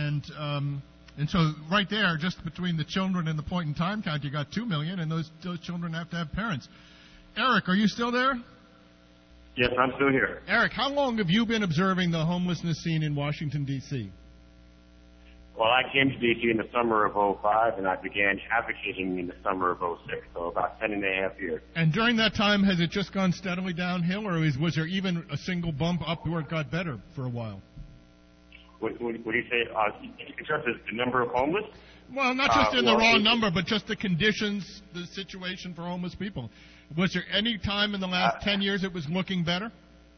And so right there, just between the children and the point-in-time count, you got 2 million, and those children have to have parents. Eric, are you still there? Yes, I'm still here. Eric, how long have you been observing the homelessness scene in Washington, D.C.? Well, I came to D.C. in the summer of '05, and I began advocating in the summer of '06, so about 10 and a half years. And during that time, has it just gone steadily downhill, or was there even a single bump up where it got better for a while? What do you say? In terms of the number of homeless? Well, not just in the raw number, but just the conditions, the situation for homeless people. Was there any time in the last 10 years it was looking better?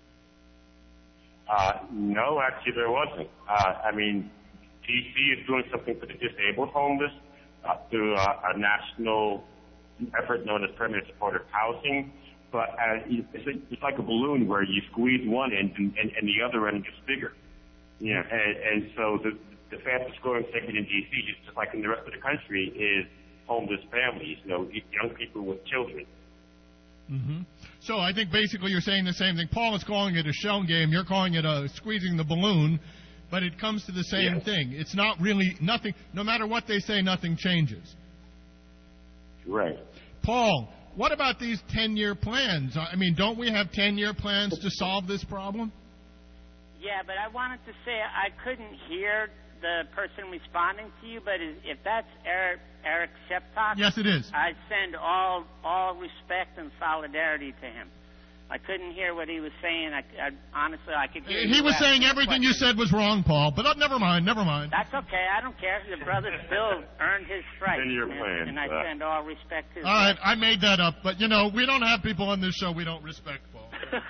No, actually there wasn't. I mean, D.C. is doing something for the disabled homeless through a national effort known as permanent supportive housing. But it's like a balloon where you squeeze one end and the other end gets bigger. Yeah, and so the fastest growing segment in D.C., just like in the rest of the country, is homeless families, young people with children. Mm-hmm. So I think basically you're saying the same thing. Paul is calling it a shell game. You're calling it squeezing the balloon, but it comes to the same thing. It's not really nothing. No matter what they say, nothing changes. Right. Paul, what about these 10-year plans? I mean, don't we have 10-year plans to solve this problem? Yeah, but I wanted to say I couldn't hear the person responding to you, but if that's Eric Sheptock, yes, it is. I send all respect and solidarity to him. I couldn't hear what he was saying. Honestly, I could hear. He was saying everything you said was wrong, Paul. But never mind. That's okay. I don't care. The brother still earned his stripes, and I send all respect to him. All right, I made that up, but we don't have people on this show we don't respect, Paul.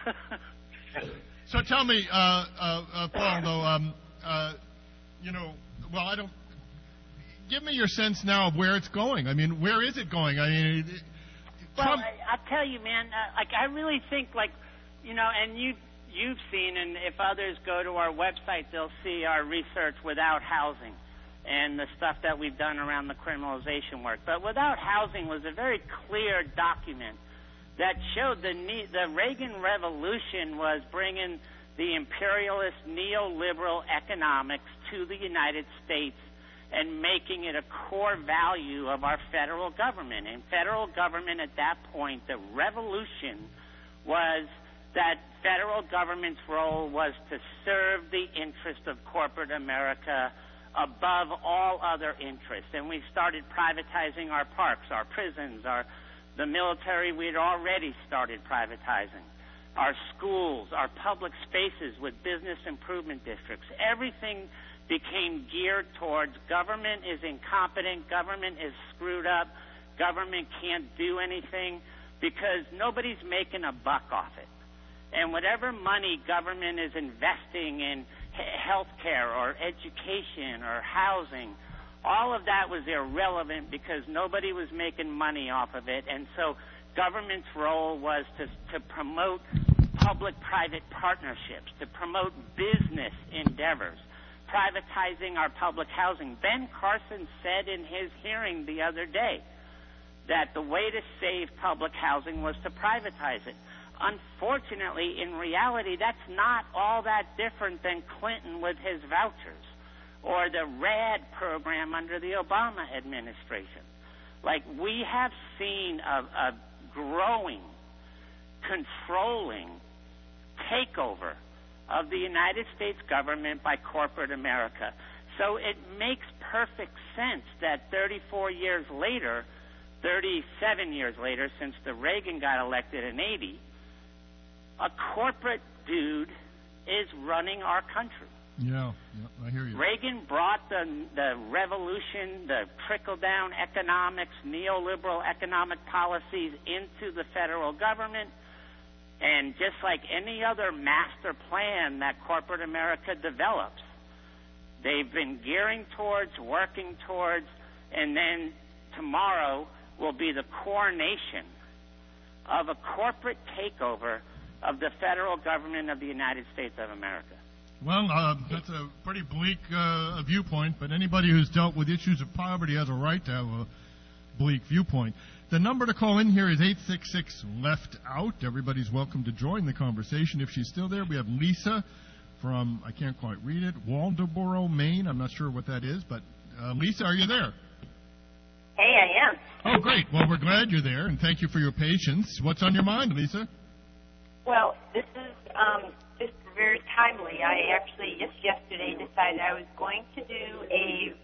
So tell me, Paul, though, I don't. Give me your sense now of where it's going. I mean, where is it going? I mean, I'll tell you, man. I really think, and you've seen, and if others go to our website, they'll see our research Without Housing and the stuff that we've done around the criminalization work. But Without Housing was a very clear document that showed the Reagan Revolution was bringing the imperialist neoliberal economics to the United States and making it a core value of our federal government. And federal government at that point, the revolution was that federal government's role was to serve the interest of corporate America above all other interests. And we started privatizing our parks, our prisons, the military. We had already started privatizing our schools, our public spaces with business improvement districts. Everything became geared towards government is incompetent, government is screwed up, government can't do anything because nobody's making a buck off it. And whatever money government is investing in health care or education or housing, all of that was irrelevant because nobody was making money off of it. And so government's role was to promote public-private partnerships, to promote business endeavors, privatizing our public housing. Ben Carson said in his hearing the other day that the way to save public housing was to privatize it. Unfortunately, in reality, that's not all that different than Clinton with his vouchers or the RAD program under the Obama administration. We have seen a growing, controlling takeover of the United States government by corporate America. So it makes perfect sense that 37 years later, since the Reagan got elected in 80, a corporate dude is running our country. Yeah, I hear you. Reagan brought the revolution, the trickle-down economics, neoliberal economic policies into the federal government. And just like any other master plan that corporate America develops, they've been gearing towards, working towards, and then tomorrow will be the coronation of a corporate takeover of the federal government of the United States of America. Well, that's a pretty bleak viewpoint, but anybody who's dealt with issues of poverty has a right to have a bleak viewpoint. The number to call in here is 866-LEFT-OUT. Everybody's welcome to join the conversation. If she's still there, we have Lisa from, I can't quite read it, Waldoboro, Maine. I'm not sure what that is, but Lisa, are you there? Hey, I am. Oh, great. Well, we're glad you're there, and thank you for your patience. What's on your mind, Lisa? Well, this is just very timely. I actually just yesterday decided I was going to do a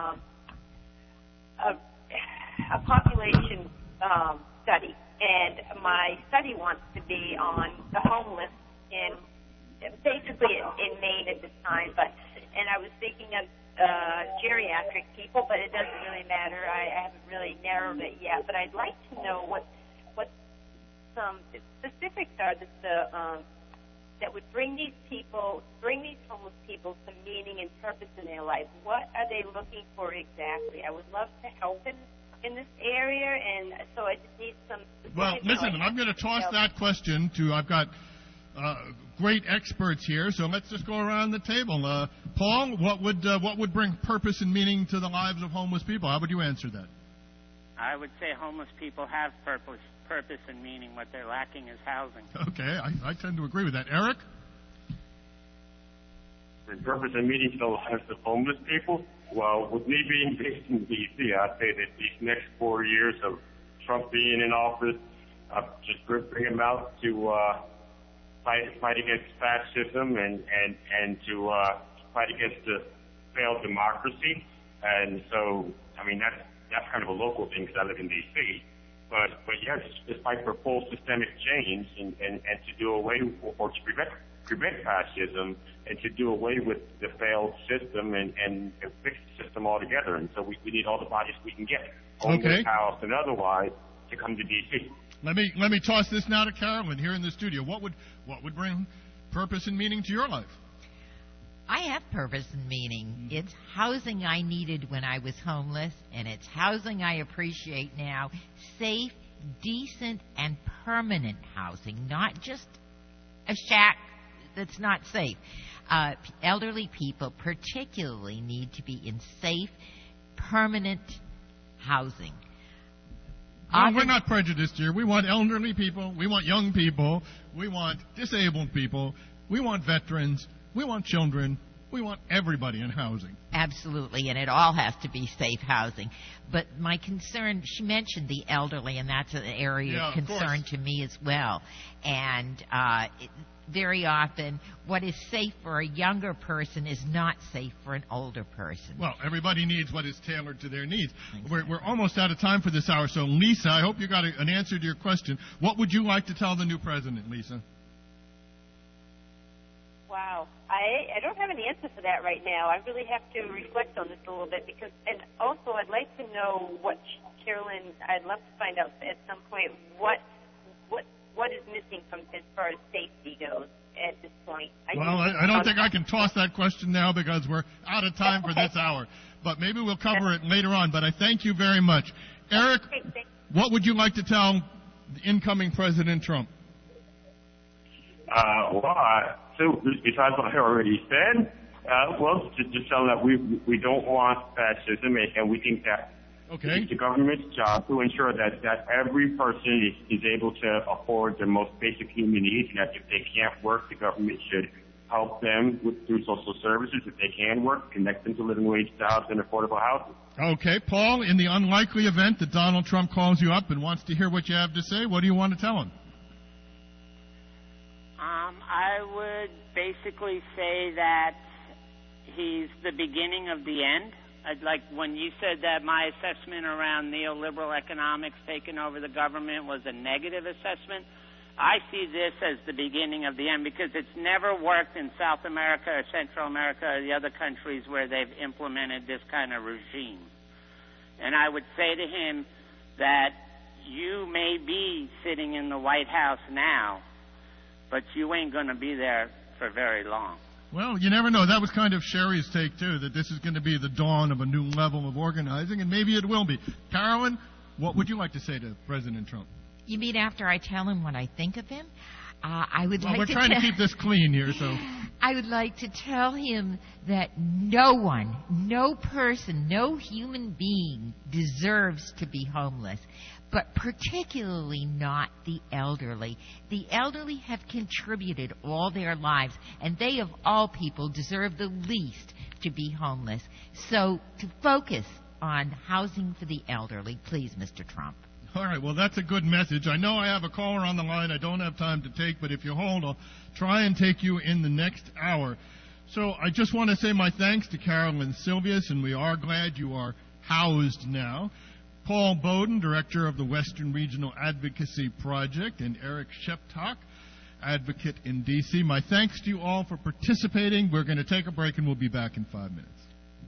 population study, and my study wants to be on the homeless in Maine at this time. And I was thinking of geriatric people, but it doesn't really matter. I haven't really narrowed it yet, but I'd like to know what some specifics are that would bring these homeless people some meaning and purpose in their life. What are they looking for exactly? I would love to help in this area, and so I just need some specifics. Well, listen, I'm going to toss that question to, I've got great experts here, so let's just go around the table. Paul, what would bring purpose and meaning to the lives of homeless people? How would you answer that? I would say homeless people have purpose and meaning. What they're lacking is housing. Okay, I tend to agree with that. Eric? The purpose and meaning to the lives of homeless people? Well, with me being based in D.C., I'd say that these next 4 years of Trump being in office, just bring him out to fight against fascism and to fight against the failed democracy. And so, I mean, that's kind of a local thing because I live in D.C. But yeah, just fight for full systemic change and to do away or to prevent fascism and to do away with the failed system and fix the system altogether. And so we need all the bodies we can get, homeless, house, and otherwise, to come to D.C. Let me toss this now to Carolyn here in the studio. What would bring purpose and meaning to your life? I have purpose and meaning. It's housing I needed when I was homeless, and it's housing I appreciate now. Safe, decent, and permanent housing, not just a shack that's not safe. Elderly people particularly need to be in safe, permanent housing. Well, we're not prejudiced here. We want elderly people. We want young people. We want disabled people. We want veterans. We want children. We want everybody in housing. Absolutely, and it all has to be safe housing. But my concern, she mentioned the elderly, and that's an area of concern to me as well. And very often, what is safe for a younger person is not safe for an older person. Well, everybody needs what is tailored to their needs. We're almost out of time for this hour, so Lisa, I hope you got an answer to your question. What would you like to tell the new president, Lisa? Wow. I don't have an answer for that right now. I really have to reflect on this a little bit and also I'd like to know what Carolyn, I'd love to find out at some point what is missing from as far as safety goes at this point. I don't think I can toss that question now because we're out of time for this hour. But maybe we'll cover it later on. But I thank you very much. Eric, what would you like to tell the incoming President Trump? So besides what I already said, just tell them that we don't want fascism, and we think that it's the government's job to ensure that every person is able to afford their most basic human needs, and that if they can't work, the government should help them through social services. If they can work, connect them to living wage jobs and affordable housing. Okay, Paul, in the unlikely event that Donald Trump calls you up and wants to hear what you have to say, what do you want to tell him? I would basically say that he's the beginning of the end. Like when you said that my assessment around neoliberal economics taking over the government was a negative assessment, I see this as the beginning of the end because it's never worked in South America or Central America or the other countries where they've implemented this kind of regime. And I would say to him that you may be sitting in the White House now, but you ain't going to be there for very long. Well, you never know. That was kind of Sherry's take, too, that this is going to be the dawn of a new level of organizing, and maybe it will be. Carolyn, what would you like to say to President Trump? You mean after I tell him what I think of him? I would like to we're trying to keep this clean here, so... I would like to tell him that no one, no person, no human being deserves to be homeless, but particularly not the elderly. The elderly have contributed all their lives, and they of all people deserve the least to be homeless. So to focus on housing for the elderly, please, Mr. Trump. All right, well, that's a good message. I know I have a caller on the line I don't have time to take, but if you hold, I'll try and take you in the next hour. So I just want to say my thanks to Carolyn Silvius, and we are glad you are housed now. Paul Bowden, Director of the Western Regional Advocacy Project, and Eric Sheptock, Advocate in D.C. My thanks to you all for participating. We're going to take a break, and we'll be back in 5 minutes.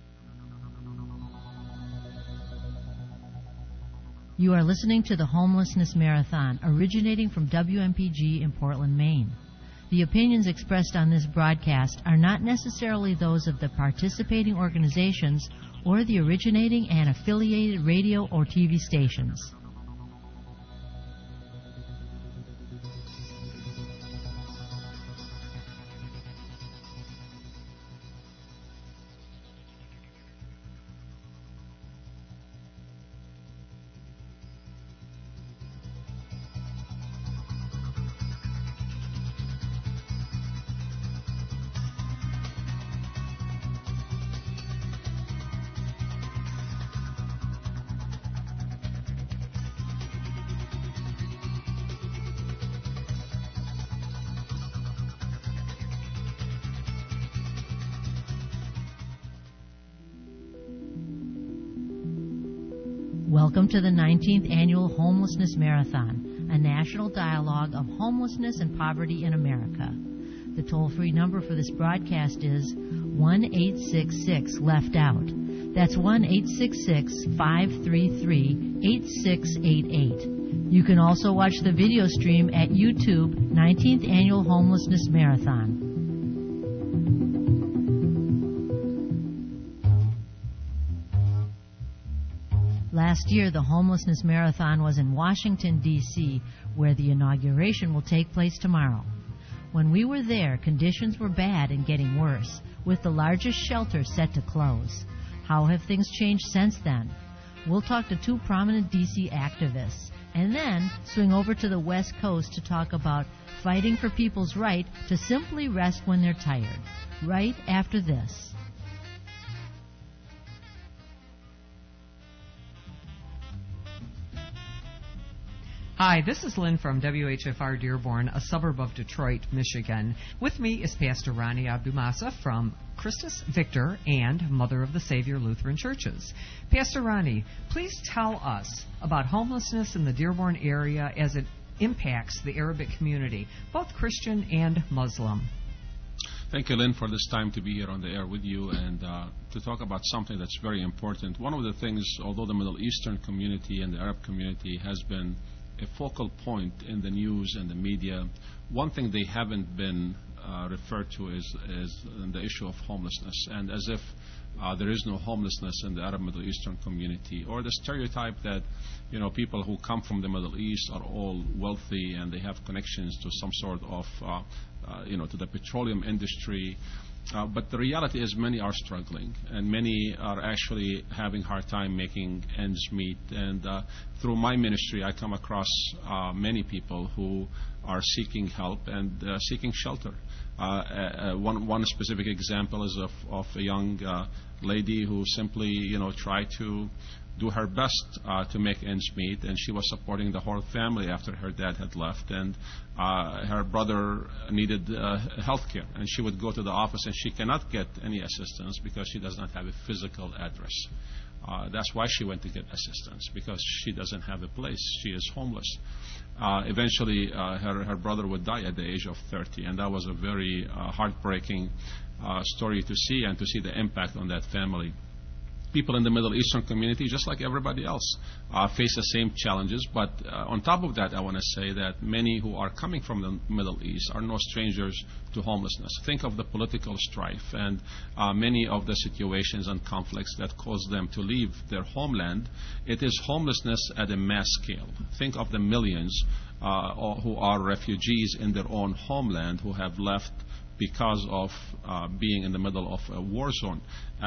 You are listening to the Homelessness Marathon, originating from WMPG in Portland, Maine. The opinions expressed on this broadcast are not necessarily those of the participating organizations or the originating and affiliated radio or TV stations. Welcome to the 19th Annual Homelessness Marathon, a national dialogue of homelessness and poverty in America. The toll-free number for this broadcast is 1-866-LEFT-OUT. That's 1-866-533-8688. You can also watch the video stream at YouTube, 19th Annual Homelessness Marathon. Last year, the Homelessness Marathon was in Washington, D.C., where the inauguration will take place tomorrow. When we were there, conditions were bad and getting worse, with the largest shelter set to close. How have things changed since then? We'll talk to two prominent D.C. activists, and then swing over to the West Coast to talk about fighting for people's right to simply rest when they're tired, right after this. Hi, this is Lynn from WHFR Dearborn, a suburb of Detroit, Michigan. With me is Pastor Ronnie Abdumasa from Christus Victor and Mother of the Savior Lutheran Churches. Pastor Ronnie, please tell us about homelessness in the Dearborn area as it impacts the Arabic community, both Christian and Muslim. Thank you, Lynn, for this time to be here on the air with you and to talk about something that's very important. One of the things, although the Middle Eastern community and the Arab community has been a focal point in the news and the media, one thing they haven't been referred to is the issue of homelessness, and as if there is no homelessness in the Arab Middle Eastern community, or the stereotype that people who come from the Middle East are all wealthy and they have connections to some sort of to the petroleum industry. But the reality is many are struggling, and many are actually having a hard time making ends meet. And through my ministry, I come across many people who are seeking help and seeking shelter. One specific example is of a young lady who simply, tried to do her best to make ends meet, and she was supporting the whole family after her dad had left, and her brother needed health care, and she would go to the office and she cannot get any assistance because she does not have a physical address. That's why she went to get assistance, because she doesn't have a place. She is homeless. Eventually, her brother would die at the age of 30, and that was a very heartbreaking story to see, and to see the impact on that family. People in the Middle Eastern community, just like everybody else, face the same challenges. But on top of that, I want to say that many who are coming from the Middle East are no strangers to homelessness. Think of the political strife and many of the situations and conflicts that cause them to leave their homeland. It is homelessness at a mass scale. Think of the millions who are refugees in their own homeland who have left because of being in the middle of a war zone.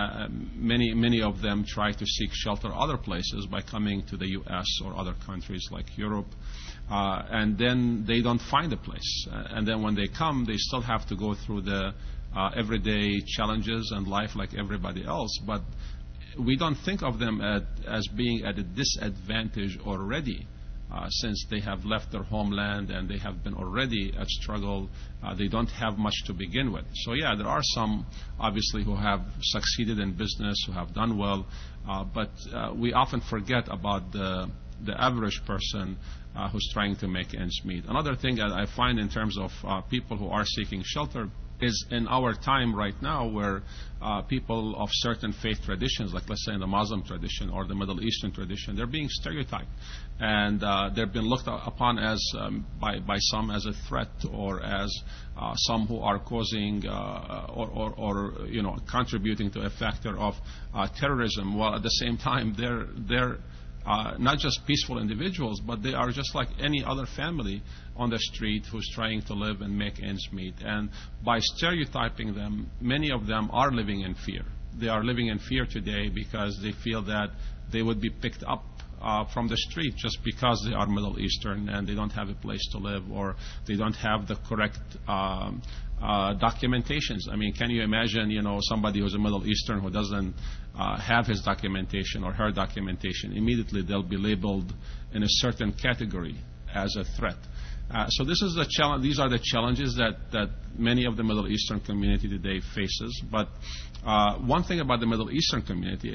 Many of them try to seek shelter other places by coming to the U.S. or other countries like Europe, and then they don't find a place. And then when they come, they still have to go through the everyday challenges and life like everybody else. But we don't think of them as being at a disadvantage already. Since they have left their homeland and they have been already at struggle, they don't have much to begin with. So yeah, there are some obviously who have succeeded in business, who have done well, but we often forget about the average person who's trying to make ends meet. Another thing that I find in terms of people who are seeking shelter is in our time right now where people of certain faith traditions, like let's say in the Muslim tradition or the Middle Eastern tradition, they're being stereotyped. And they've been looked upon as by some as a threat or as some who are causing or contributing to a factor of terrorism. While at the same time, they're not just peaceful individuals, but they are just like any other family on the street who's trying to live and make ends meet. And by stereotyping them, many of them are living in fear. They are living in fear today because they feel that they would be picked up from the street just because they are Middle Eastern and they don't have a place to live or they don't have the correct documentations. I mean, can you imagine, somebody who's a Middle Eastern who doesn't have his documentation or her documentation? Immediately they'll be labeled in a certain category as a threat. So this is the challenge. These are the challenges that many of the Middle Eastern community today faces. But one thing about the Middle Eastern community,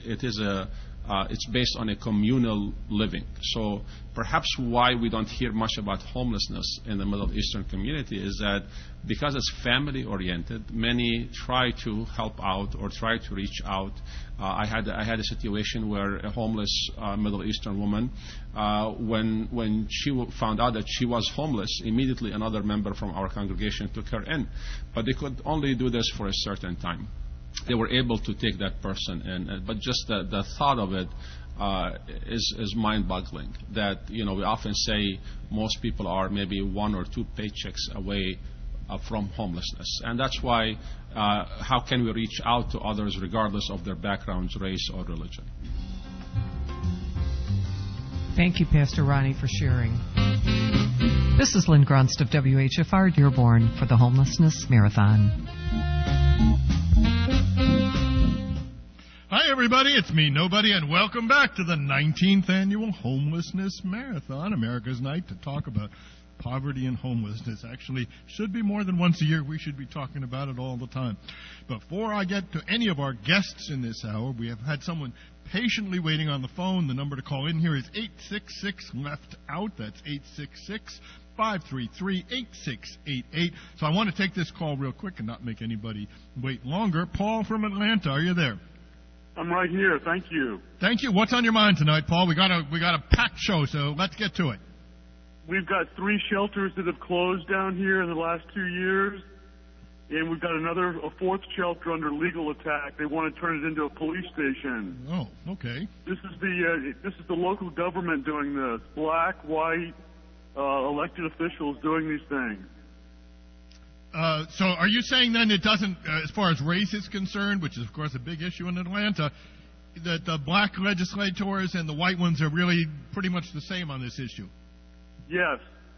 it's based on a communal living. So perhaps why we don't hear much about homelessness in the Middle Eastern community is that because it's family oriented, many try to help out or try to reach out. I had a situation where a homeless Middle Eastern woman, when she found out that she was homeless, immediately another member from our congregation took her in. But they could only do this for a certain time. They were able to take that person in, but just the thought of it is mind-boggling. That we often say most people are maybe 1 or 2 paychecks away from homelessness, and that's why how can we reach out to others regardless of their backgrounds, race, or religion? Thank you, Pastor Ronnie, for sharing. This is Lynn Grunst of WHFR Dearborn for the Homelessness Marathon. Hi, everybody. It's me, Nobody, and welcome back to the 19th Annual Homelessness Marathon, America's night to talk about poverty and homelessness. Actually, should be more than once a year. We should be talking about it all the time. Before I get to any of our guests in this hour, we have had someone patiently waiting on the phone. The number to call in here is 866-LEFT-OUT. That's 866-533-8688. So I want to take this call real quick and not make anybody wait longer. Paul from Atlanta, are you there? I'm right here. Thank you. Thank you. What's on your mind tonight, Paul? We got a packed show, so let's get to it. We've got 3 shelters that have closed down here in the last 2 years, and we've got a 4th shelter under legal attack. They want to turn it into a police station. Oh, okay. This is the local government doing this. Black, white, elected officials doing these things. So are you saying then it doesn't, as far as race is concerned, which is of course a big issue in Atlanta, that the black legislators and the white ones are really pretty much the same on this issue? Yes.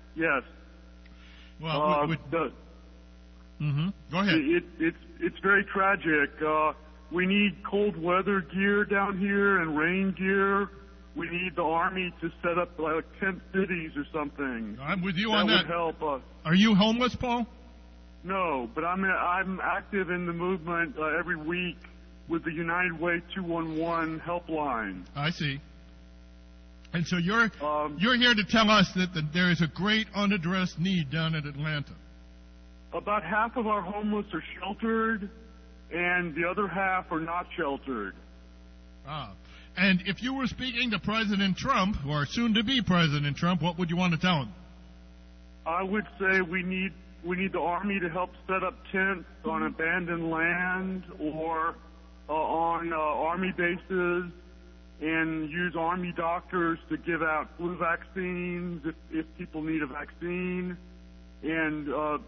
Well, go ahead. It's very tragic. We need cold weather gear down here and rain gear. We need the Army to set up like tent cities or something. I'm with you on that. That would help us. Are you homeless, Paul? No, but I'm active in the movement every week with the United Way 211 helpline. I see. And so you're here to tell us that there is a great unaddressed need down in Atlanta. About half of our homeless are sheltered, and the other half are not sheltered. And if you were speaking to President Trump, or soon-to-be President Trump, what would you want to tell him? I would say we need the Army to help set up tents on abandoned land or on Army bases, and use Army doctors to give out flu vaccines if people need a vaccine, and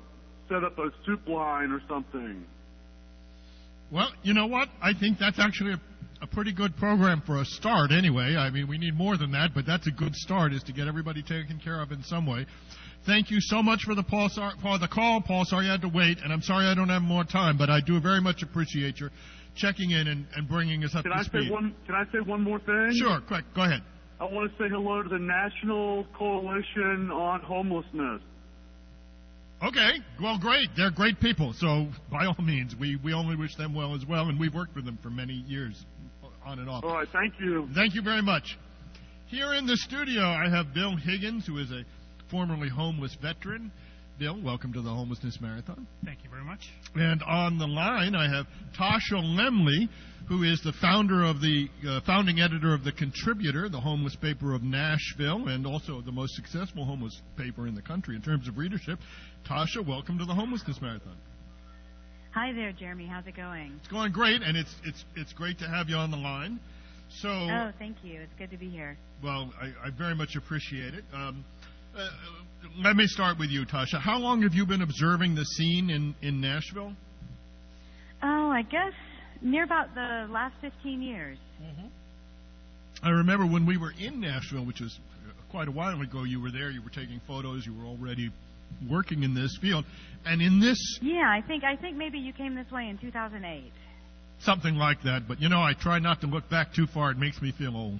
set up a soup line or something. Well, you know what? I think that's actually a pretty good program for a start anyway. I mean, we need more than that, but that's a good start, is to get everybody taken care of in some way. Thank you so much for the call, Paul. Sorry I had to wait, and I'm sorry I don't have more time, but I do very much appreciate your checking in and bringing us up to speed. Can I say one more thing? Sure, quick, go ahead. I want to say hello to the National Coalition on Homelessness. Okay, well, great. They're great people, so by all means, we only wish them well as well, and we've worked with them for many years, on and off. All right, thank you. Thank you very much. Here in the studio, I have Bill Higgins, who is a formerly homeless veteran. Bill, welcome to the Homelessness Marathon. Thank you very much. And on the line, I have Tasha Lemley, who is the founding editor of The Contributor, the homeless paper of Nashville, and also the most successful homeless paper in the country in terms of readership. Tasha, welcome to the Homelessness Marathon. Hi there, Jeremy. How's it going? It's going great, and it's great to have you on the line. So. Oh, thank you. It's good to be here. Well, I very much appreciate it. Let me start with you, Tasha. How long have you been observing the scene in Nashville? Oh, I guess near about the last 15 years. Mm-hmm. I remember when we were in Nashville, which was quite a while ago, you were there, you were taking photos, you were already working in this field. And in this... Yeah, I think maybe you came this way in 2008. Something like that. But, I try not to look back too far. It makes me feel old.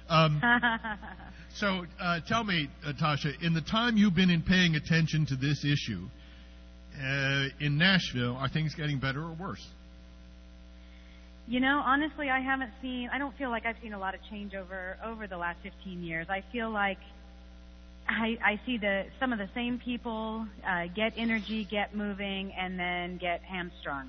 So tell me, Tasha, in the time you've been paying attention to this issue in Nashville, are things getting better or worse? Honestly, I don't feel like I've seen a lot of change over the last 15 years. I feel like I see some of the same people get energy, get moving, and then get hamstrung.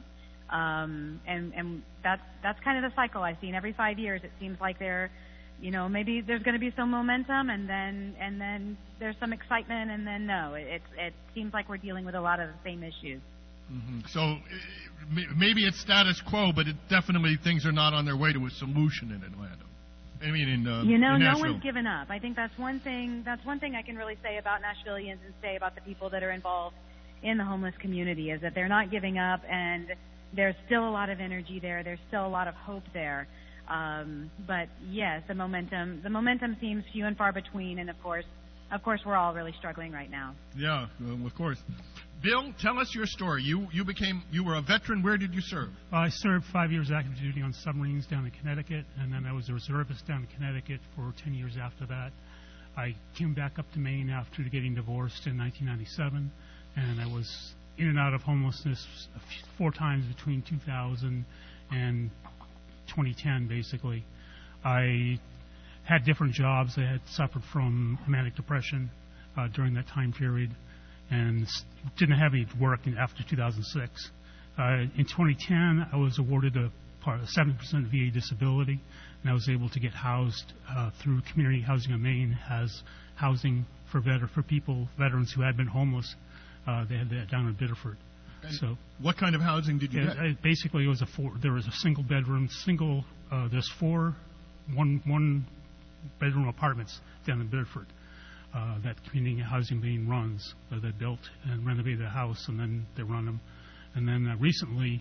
And that's kind of the cycle I've seen. Every 5 years, it seems like maybe there's going to be some momentum, and then there's some excitement, and then no. It seems like we're dealing with a lot of the same issues. Mm-hmm. So maybe it's status quo, but definitely things are not on their way to a solution in Atlanta. I mean, in no Nashville. one's given up. I think that's one thing. That's one thing I can really say about Nashvillians and say about the people that are involved in the homeless community is that they're not giving up, and there's still a lot of energy there. There's still a lot of hope there. But yes, the momentum seems few and far between, and of course, we're all really struggling right now. Yeah, well, of course. Bill, tell us your story. You were a veteran. Where did you serve? I served 5 years active duty on submarines down in Connecticut, and then I was a reservist down in Connecticut for 10 years after that. I came back up to Maine after getting divorced in 1997, and I was in and out of homelessness 4 times between 2000 and 2010, basically. I had different jobs. I had suffered from manic depression during that time period and didn't have any work after 2006. In 2010, I was awarded a 70% VA disability, and I was able to get housed through Community Housing of Maine as housing for veterans who had been homeless. They had that down in Biddeford. So, what kind of housing did you get? Basically, it was there was a single bedroom, there's 4 one bedroom apartments down in Biddeford that Community Housing Maine runs. They built and renovated the house, and then they run them. And then recently,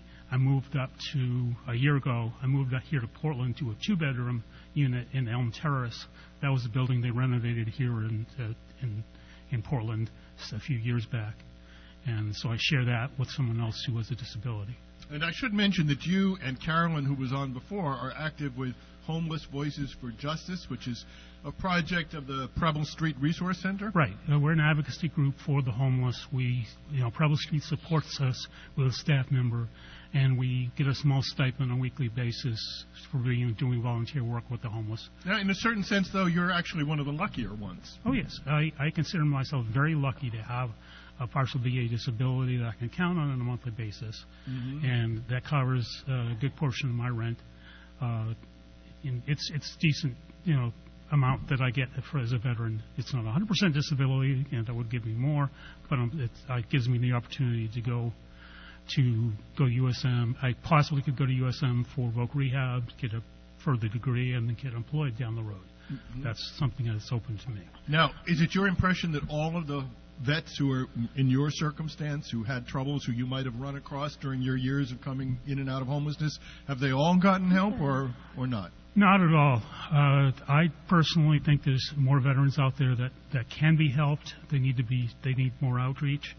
a year ago, I moved up here to Portland to a 2-bedroom unit in Elm Terrace. That was the building they renovated here in Portland a few years back. And so I share that with someone else who has a disability. And I should mention that you and Carolyn, who was on before, are active with Homeless Voices for Justice, which is a project of the Preble Street Resource Center. Right. We're an advocacy group for the homeless. Preble Street supports us with a staff member, and we get a small stipend on a weekly basis for doing volunteer work with the homeless. Now, in a certain sense, though, you're actually one of the luckier ones. Oh, yes. I consider myself very lucky to have a partial VA disability that I can count on a monthly basis, and that covers a good portion of my rent. It's decent, amount that I get as a veteran. It's not 100% disability, and that would give me more, but it gives me the opportunity to go to USM. I possibly could go to USM for voc rehab, get a further degree, and then get employed down the road. That's something that's open to me. Now, is it your impression that all of the vets who are in your circumstance, who had troubles, who you might have run across during your years of coming in and out of homelessness? Have they all gotten help or not? Not at all. I personally think there's more veterans out there that can be helped. They need more outreach.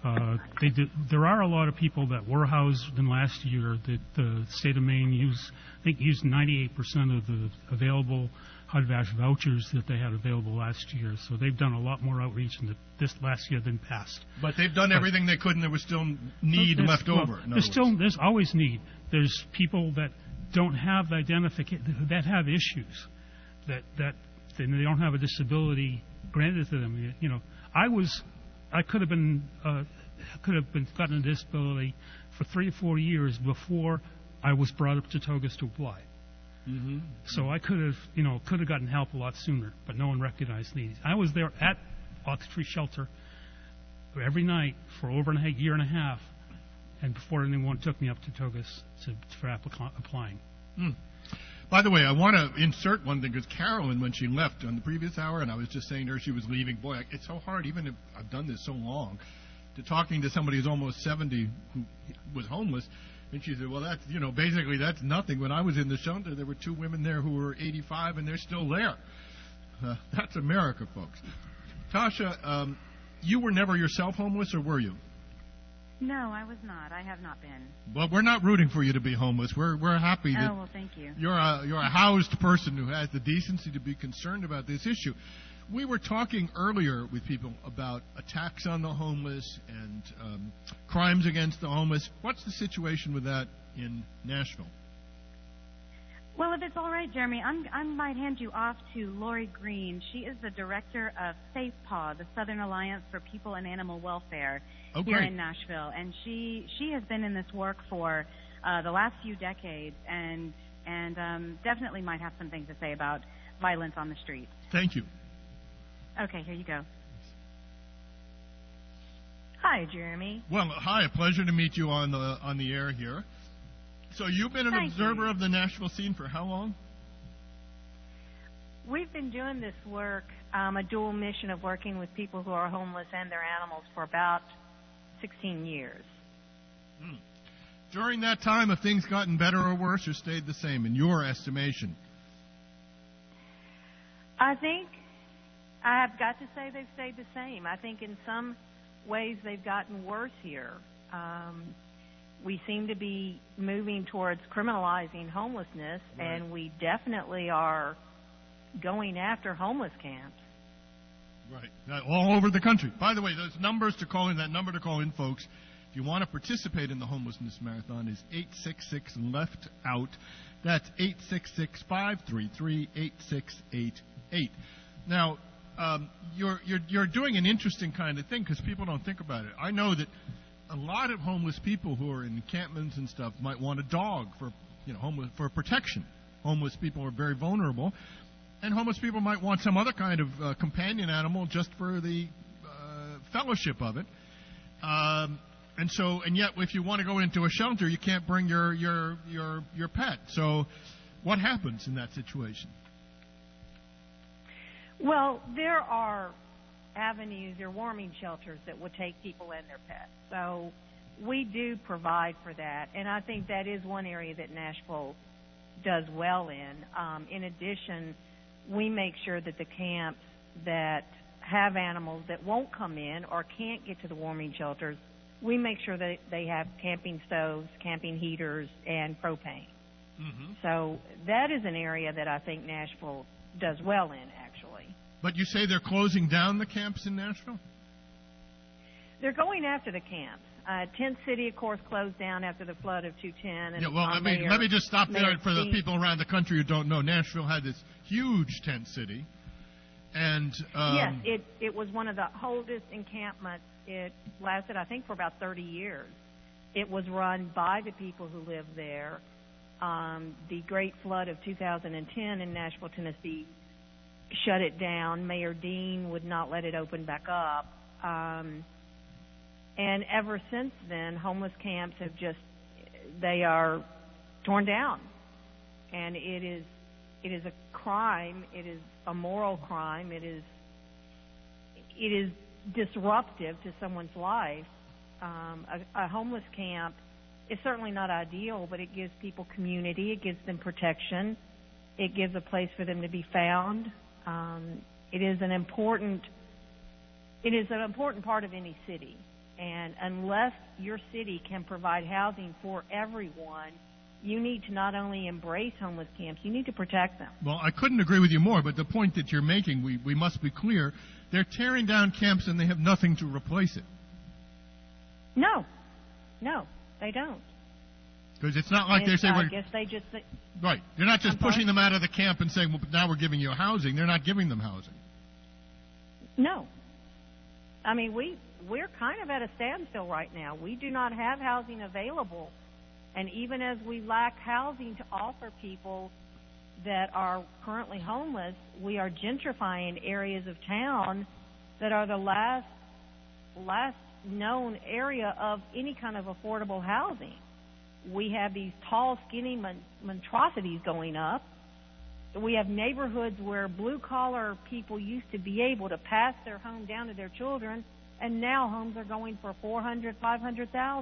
There are a lot of people that were housed in last year that the state of Maine used 98% of the available HUD-VASH vouchers that they had available last year. So they've done a lot more outreach in this last year than past. But they've done everything they could, and there was still need left over. There's always need. There's people that don't have identification, that have issues, that they don't have a disability granted to them. You know, I could have been gotten a disability for 3 or 4 years before I was brought up to Togus to apply. Mm-hmm. So I could have gotten help a lot sooner, but no one recognized needs. I was there at Ox Tree Shelter every night for over a year and a half, and before anyone took me up to Togus for applying. Mm. By the way, I want to insert one thing, because Carolyn, when she left on the previous hour, and I was just saying to her she was leaving, boy, it's so hard, even if I've done this so long, to talking to somebody who's almost 70 who was homeless, and she said, well, that's, basically that's nothing. When I was in the shelter, there were 2 women there who were 85, and they're still there. That's America, folks. Tasha, you were never yourself homeless, or were you? No, I was not. I have not been. Well, we're not rooting for you to be homeless. We're happy that well, thank you. You're a housed person who has the decency to be concerned about this issue. We were talking earlier with people about attacks on the homeless and crimes against the homeless. What's the situation with that in Nashville? Well, if it's all right, Jeremy, I might hand you off to Lori Green. She is the director of Safe Paw, the Southern Alliance for People and Animal Welfare here in Nashville. And she has been in this work for the last few decades and definitely might have some things to say about violence on the streets. Thank you. Okay, here you go. Hi, Jeremy. Well, hi, a pleasure to meet you on the air here. So you've been an observer of the Nashville scene for how long? We've been doing this work, a dual mission of working with people who are homeless and their animals for about 16 years. During that time, have things gotten better or worse or stayed the same in your estimation? I think I have got to say they've stayed the same. I think in some ways they've gotten worse here. We seem to be moving towards criminalizing homelessness, and we definitely are going after homeless camps. Right. All over the country. By the way, those numbers to call in, that number to call in, folks, if you want to participate in the Homelessness Marathon, is 866-LEFT-OUT. That's 866-533-8688. Now, you're doing an interesting kind of thing because people don't think about it. I know that a lot of homeless people who are in encampments and stuff might want a dog for protection. Homeless people are very vulnerable, and homeless people might want some other kind of companion animal just for the fellowship of it. And yet, if you want to go into a shelter, you can't bring your pet. So, what happens in that situation? Well, there are avenues or warming shelters that will take people and their pets. So we do provide for that, and I think that is one area that Nashville does well in. In addition, we make sure that the camps that have animals that won't come in or can't get to the warming shelters, we make sure that they have camping stoves, camping heaters, and propane. Mm-hmm. So that is an area that I think Nashville does well in, actually. But you say they're closing down the camps in Nashville? They're going after the camps. Tent City, of course, closed down after the flood of 210. And yeah, well, let me just stop there for the people around the country who don't know. Nashville had this huge tent city. And yes, it was one of the oldest encampments. It lasted, I think, for about 30 years. It was run by the people who lived there. The Great Flood of 2010 in Nashville, Tennessee, shut it down. Mayor Dean would not let it open back up. And ever since then, homeless camps they are torn down. And it is a crime. It is a moral crime. It is disruptive to someone's life. A homeless camp is certainly not ideal, but it gives people community. It gives them protection. It gives a place for them to be found. It is an important part of any city. And unless your city can provide housing for everyone, you need to not only embrace homeless camps, you need to protect them. Well, I couldn't agree with you more, but the point that you're making, we must be clear, they're tearing down camps and they have nothing to replace it. No, they don't. Because it's not like they say I guess they just... Right. They're not just pushing them out of the camp and saying, well, now we're giving you housing. They're not giving them housing. No. I mean, we're kind of at a standstill right now. We do not have housing available. And even as we lack housing to offer people that are currently homeless, we are gentrifying areas of town that are the last known area of any kind of affordable housing. We have these tall, skinny monstrosities going up. We have neighborhoods where blue-collar people used to be able to pass their home down to their children, and now homes are going for $400,000, $500,000.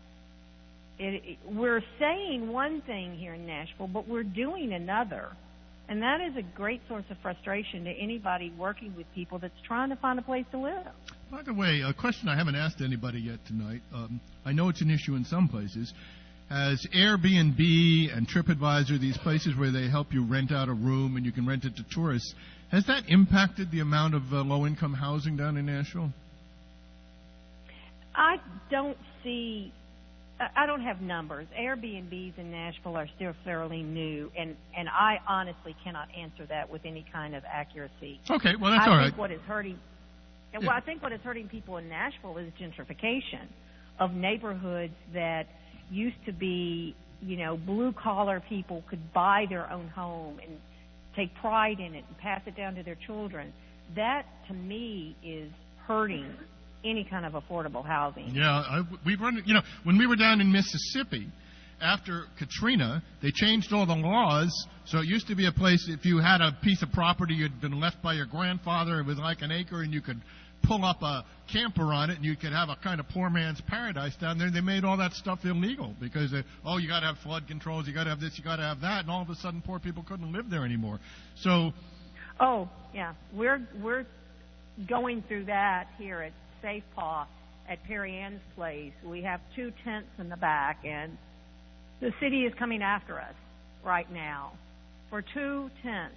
We're saying one thing here in Nashville, but we're doing another. And that is a great source of frustration to anybody working with people that's trying to find a place to live. By the way, a question I haven't asked anybody yet tonight. I know it's an issue in some places. Has Airbnb and TripAdvisor, these places where they help you rent out a room and you can rent it to tourists, has that impacted the amount of low-income housing down in Nashville? I don't have numbers. Airbnbs in Nashville are still fairly new, and I honestly cannot answer that with any kind of accuracy. Okay, well, that's all right. I think what is hurting people in Nashville is gentrification of neighborhoods that used to be, blue-collar people could buy their own home and take pride in it and pass it down to their children. That, to me, is hurting any kind of affordable housing. Yeah, when we were down in Mississippi, after Katrina, they changed all the laws. So it used to be a place, if you had a piece of property you'd been left by your grandfather, it was like an acre, and you could pull up a camper on it, and you could have a kind of poor man's paradise down there. They made all that stuff illegal because, you got to have flood controls, you got to have this, you got to have that, and all of a sudden poor people couldn't live there anymore. So, we're going through that here at Safe Paw at Perry Ann's place. We have 2 tents in the back, and the city is coming after us right now for 2 tents.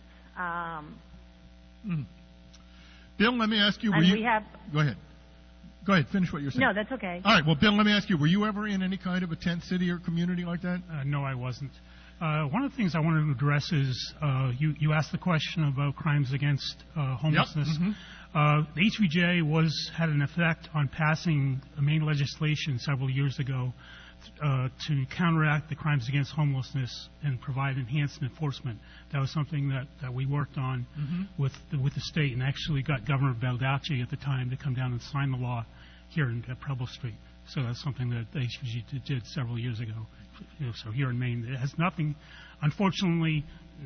Bill, let me ask you. Go ahead. Go ahead. Finish what you're saying. No, that's okay. All right. Well, Bill, let me ask you. Were you ever in any kind of a tent city or community like that? No, I wasn't. One of the things I wanted to address is you asked the question about crimes against homelessness. Yep. Mm-hmm. The HVJ had an effect on passing a Maine legislation several years ago to counteract the crimes against homelessness and provide enhanced enforcement. That was something that we worked on with the state, and actually got Governor Baldacci at the time to come down and sign the law here at Preble Street. So that's something that the HVG did several years ago. So here in Maine, it has nothing. Unfortunately,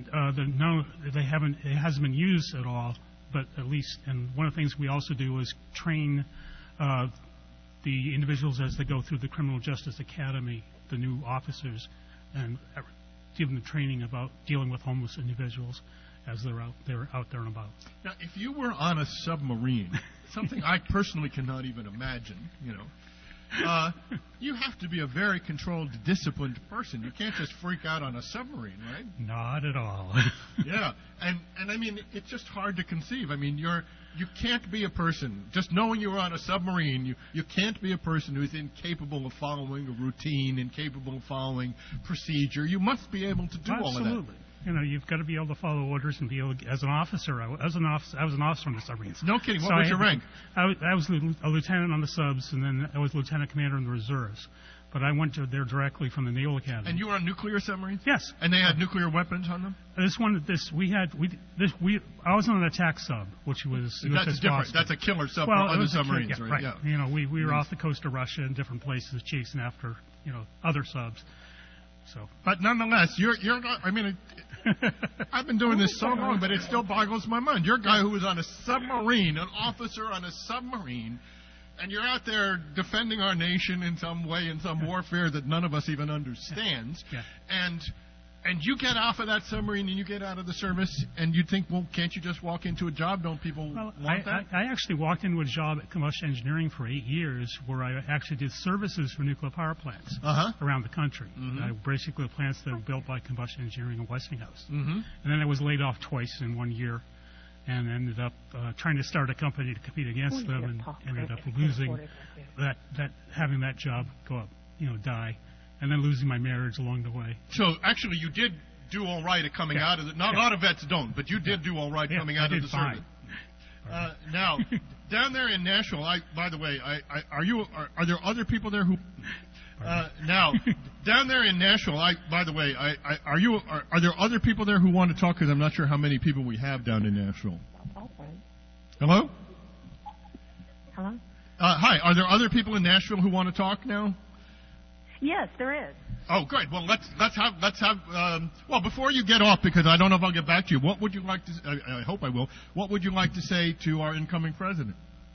it hasn't been used at all. But at least, and one of the things we also do is train the individuals as they go through the Criminal Justice Academy, the new officers, and give them training about dealing with homeless individuals as they're out there and about. Now, if you were on a submarine, something I personally cannot even imagine, you have to be a very controlled, disciplined person. You can't just freak out on a submarine, right? Not at all. Yeah, and I mean, it's just hard to conceive. I mean, you can't be a person, just knowing you're on a submarine, you can't be a person who's incapable of following a routine, incapable of following procedure. You must be able to do all of that. Absolutely. You've got to be able to follow orders and be able to, as an officer. I was an officer on the submarines. No kidding. What was your rank? I was a lieutenant on the subs, and then I was lieutenant commander in the reserves. But I went there directly from the Naval Academy. And you were on nuclear submarines? Yes. And they had nuclear weapons on them? I was on an attack sub, which was that's different. Boston. That's a killer sub on the submarines, right? Yeah. We were off the coast of Russia in different places chasing after other subs. So, But nonetheless, you're. I mean, I've been doing this so long, but it still boggles my mind. You're a guy who was on a submarine, an officer on a submarine, and you're out there defending our nation in some way, in some warfare that none of us even understands. Yeah. And you get off of that submarine and you get out of the service, and you think, well, can't you just walk into a job? Don't people want that? I actually walked into a job at Combustion Engineering for 8 years where I actually did services for nuclear power plants around the country. Basically, the plants that were built by Combustion Engineering and Westinghouse. And then I was laid off twice in 1 year and ended up trying to start a company to compete against them and ended up losing having that job go up, die. And then losing my marriage along the way. So, actually, you did do all right at coming out of it. Not a lot of vets don't, but you did do all right coming out of the service. Now, down there in Nashville, by the way, are there other people there who... now, down there in Nashville, by the way, are there other people there who want to talk? Because I'm not sure how many people we have down in Nashville. Hello? Hello? Hi, are there other people in Nashville who want to talk now? Yes, there is. Oh, great. Well, let's have. Well, before you get off, because I don't know if I'll get back to you. What would you like to? I hope I will. What would you like to say to our incoming president?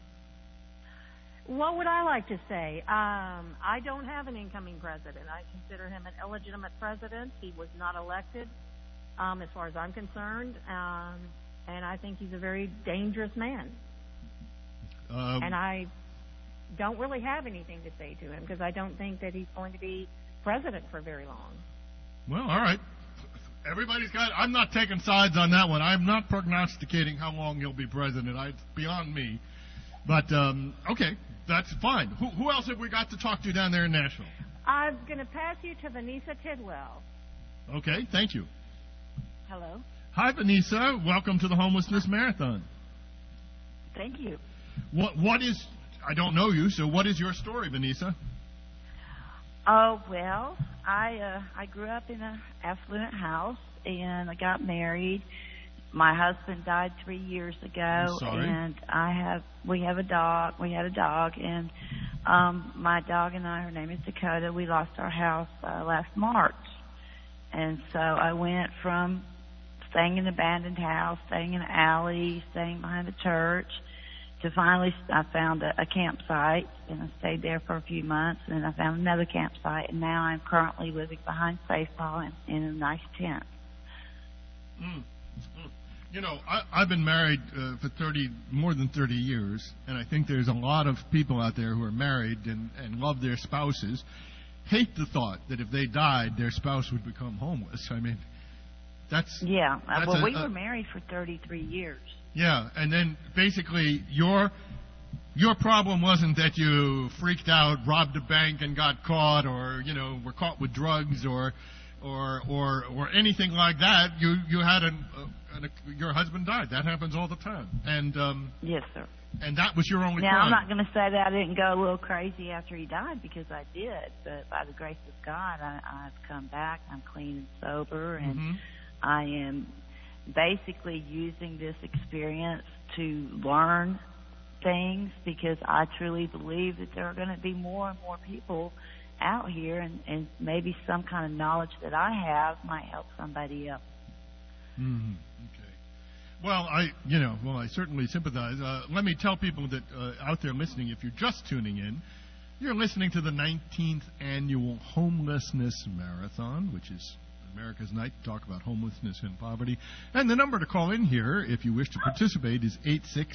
What would I like to say? I don't have an incoming president. I consider him an illegitimate president. He was not elected, as far as I'm concerned, and I think he's a very dangerous man. And I don't really have anything to say to him because I don't think that he's going to be president for very long. Well, all right. Everybody's got... I'm not taking sides on that one. I'm not prognosticating how long he'll be president. It's beyond me. But, okay, that's fine. Who else have we got to talk to down there in Nashville? I'm going to pass you to Vanessa Tidwell. Okay, thank you. Hello. Hi, Vanessa. Welcome to the Homelessness Marathon. Thank you. What is... I don't know you, so what is your story, Vanessa? Oh, well, I grew up in an affluent house, and I got married. My husband died 3 years ago, and we had a dog, and my dog and I, her name is Dakota, we lost our house last March. And so I went from staying in an abandoned house, staying in an alley, staying behind the church, to finally I found a campsite, and I stayed there for a few months, and I found another campsite, and now I'm currently living behind Faithful in a nice tent. You know, I've been married for more than 30 years, and I think there's a lot of people out there who are married and love their spouses, hate the thought that if they died, their spouse would become homeless. I mean, that's... Yeah, well, we were married for 33 years. Yeah, and then basically your problem wasn't that you freaked out, robbed a bank and got caught, or were caught with drugs, or anything like that. You had your husband died. That happens all the time. And yes, sir. And that was your only now, crime. I'm not going to say that I didn't go a little crazy after he died, because I did. But by the grace of God, I've come back. I'm clean and sober, and I am basically using this experience to learn things, because I truly believe that there are going to be more and more people out here, and maybe some kind of knowledge that I have might help somebody else. Okay. Well, I certainly sympathize. Let me tell people that out there listening, if you're just tuning in, you're listening to the 19th annual Homelessness Marathon, which is America's Night to talk about homelessness and poverty. And the number to call in here, if you wish to participate, is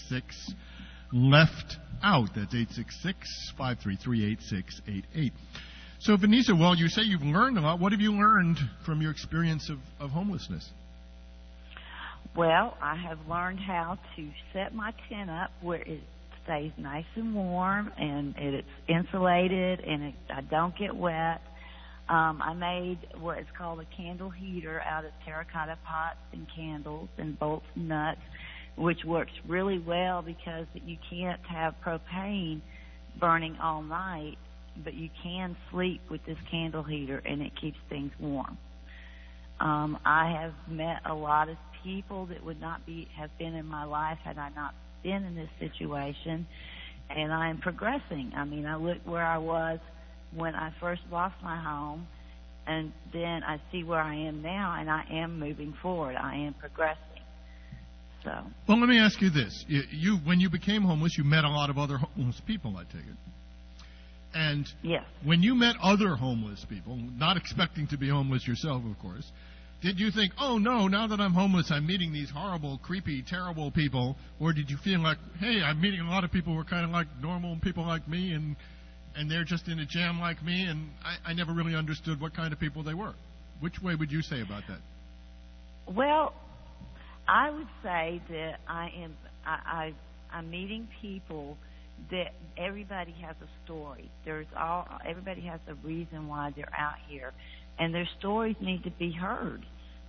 866-LEFT-OUT. That's 866-533-8688. So, Vanessa, well, you say you've learned a lot. What have you learned from your experience of homelessness? Well, I have learned how to set my tent up where it stays nice and warm, and it's insulated, and I don't get wet. I made what is called a candle heater out of terracotta pots and candles and bolts and nuts, which works really well because you can't have propane burning all night, but you can sleep with this candle heater, and it keeps things warm. I have met a lot of people that would not have been in my life had I not been in this situation, and I am progressing. I mean, I look where I was when I first lost my home, and then I see where I am now, and I am moving forward. I am progressing. So. Well, let me ask you this: when you became homeless, you met a lot of other homeless people, I take it. And yes. When you met other homeless people, not expecting to be homeless yourself, of course, did you think, oh no, now that I'm homeless, I'm meeting these horrible, creepy, terrible people? Or did you feel like, hey, I'm meeting a lot of people who are kind of like normal people like me, and they're just in a jam like me, and I never really understood what kind of people they were? Which way would you say about that? Well, I would say that I'm meeting people that everybody has a story. Everybody has a reason why they're out here, and their stories need to be heard.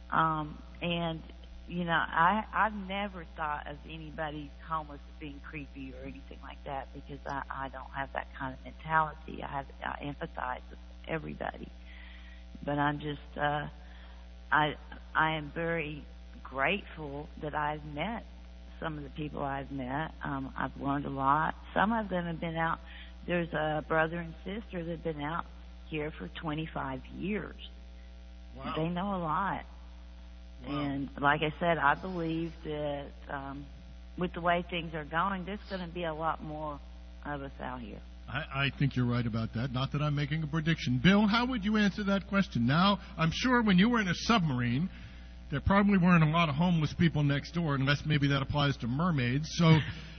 And you know, I've never thought of anybody homeless as being creepy or anything like that, because I don't have that kind of mentality. I empathize with everybody, but I'm just I am very grateful that I've met some of the people I've met. I've learned a lot. Some of them have been out. There's a brother and sister that have been out here for 25 years. Wow. They know a lot. Wow. And like I said, I believe that with the way things are going, there's going to be a lot more of us out here. I think you're right about that. Not that I'm making a prediction. Bill, how would you answer that question? Now, I'm sure when you were in a submarine, there probably weren't a lot of homeless people next door, unless maybe that applies to mermaids. So,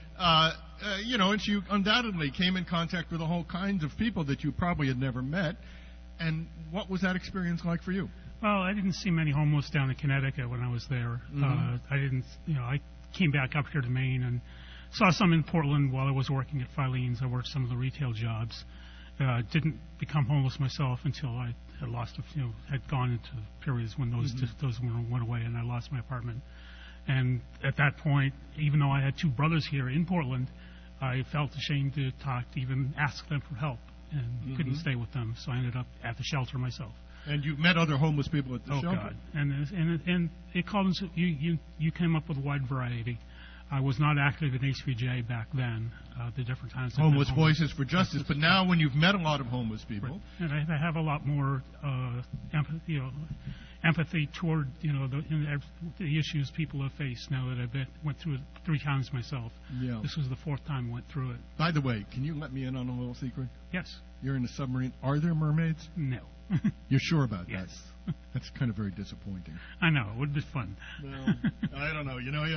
you know, and you undoubtedly came in contact with a whole kinds of people that you probably had never met. And what was that experience like for you? Well, I didn't see many homeless down in Connecticut when I was there. Mm-hmm. I came back up here to Maine and saw some in Portland while I was working at Filene's. I worked some of the retail jobs. Didn't become homeless myself until I had had gone into periods when those went away, and I lost my apartment. And at that point, even though I had two brothers here in Portland, I felt ashamed to even ask them for help, and couldn't stay with them. So I ended up at the shelter myself. And you met other homeless people at the shelter? Oh God! And it comes. You came up with a wide variety. I was not active in HVJ back then. The different times. Homeless Voices for Justice. But now, when you've met a lot of homeless people, right. And I have a lot more empathy toward the issues people have faced now that I've went through it 3 times myself. Yeah. This was the 4th time I went through it. By the way, can you let me in on a little secret? Yes. You're in a submarine. Are there mermaids? No. You're sure about that? Yes. That's kind of very disappointing. I know. It would be fun. Well, I don't know.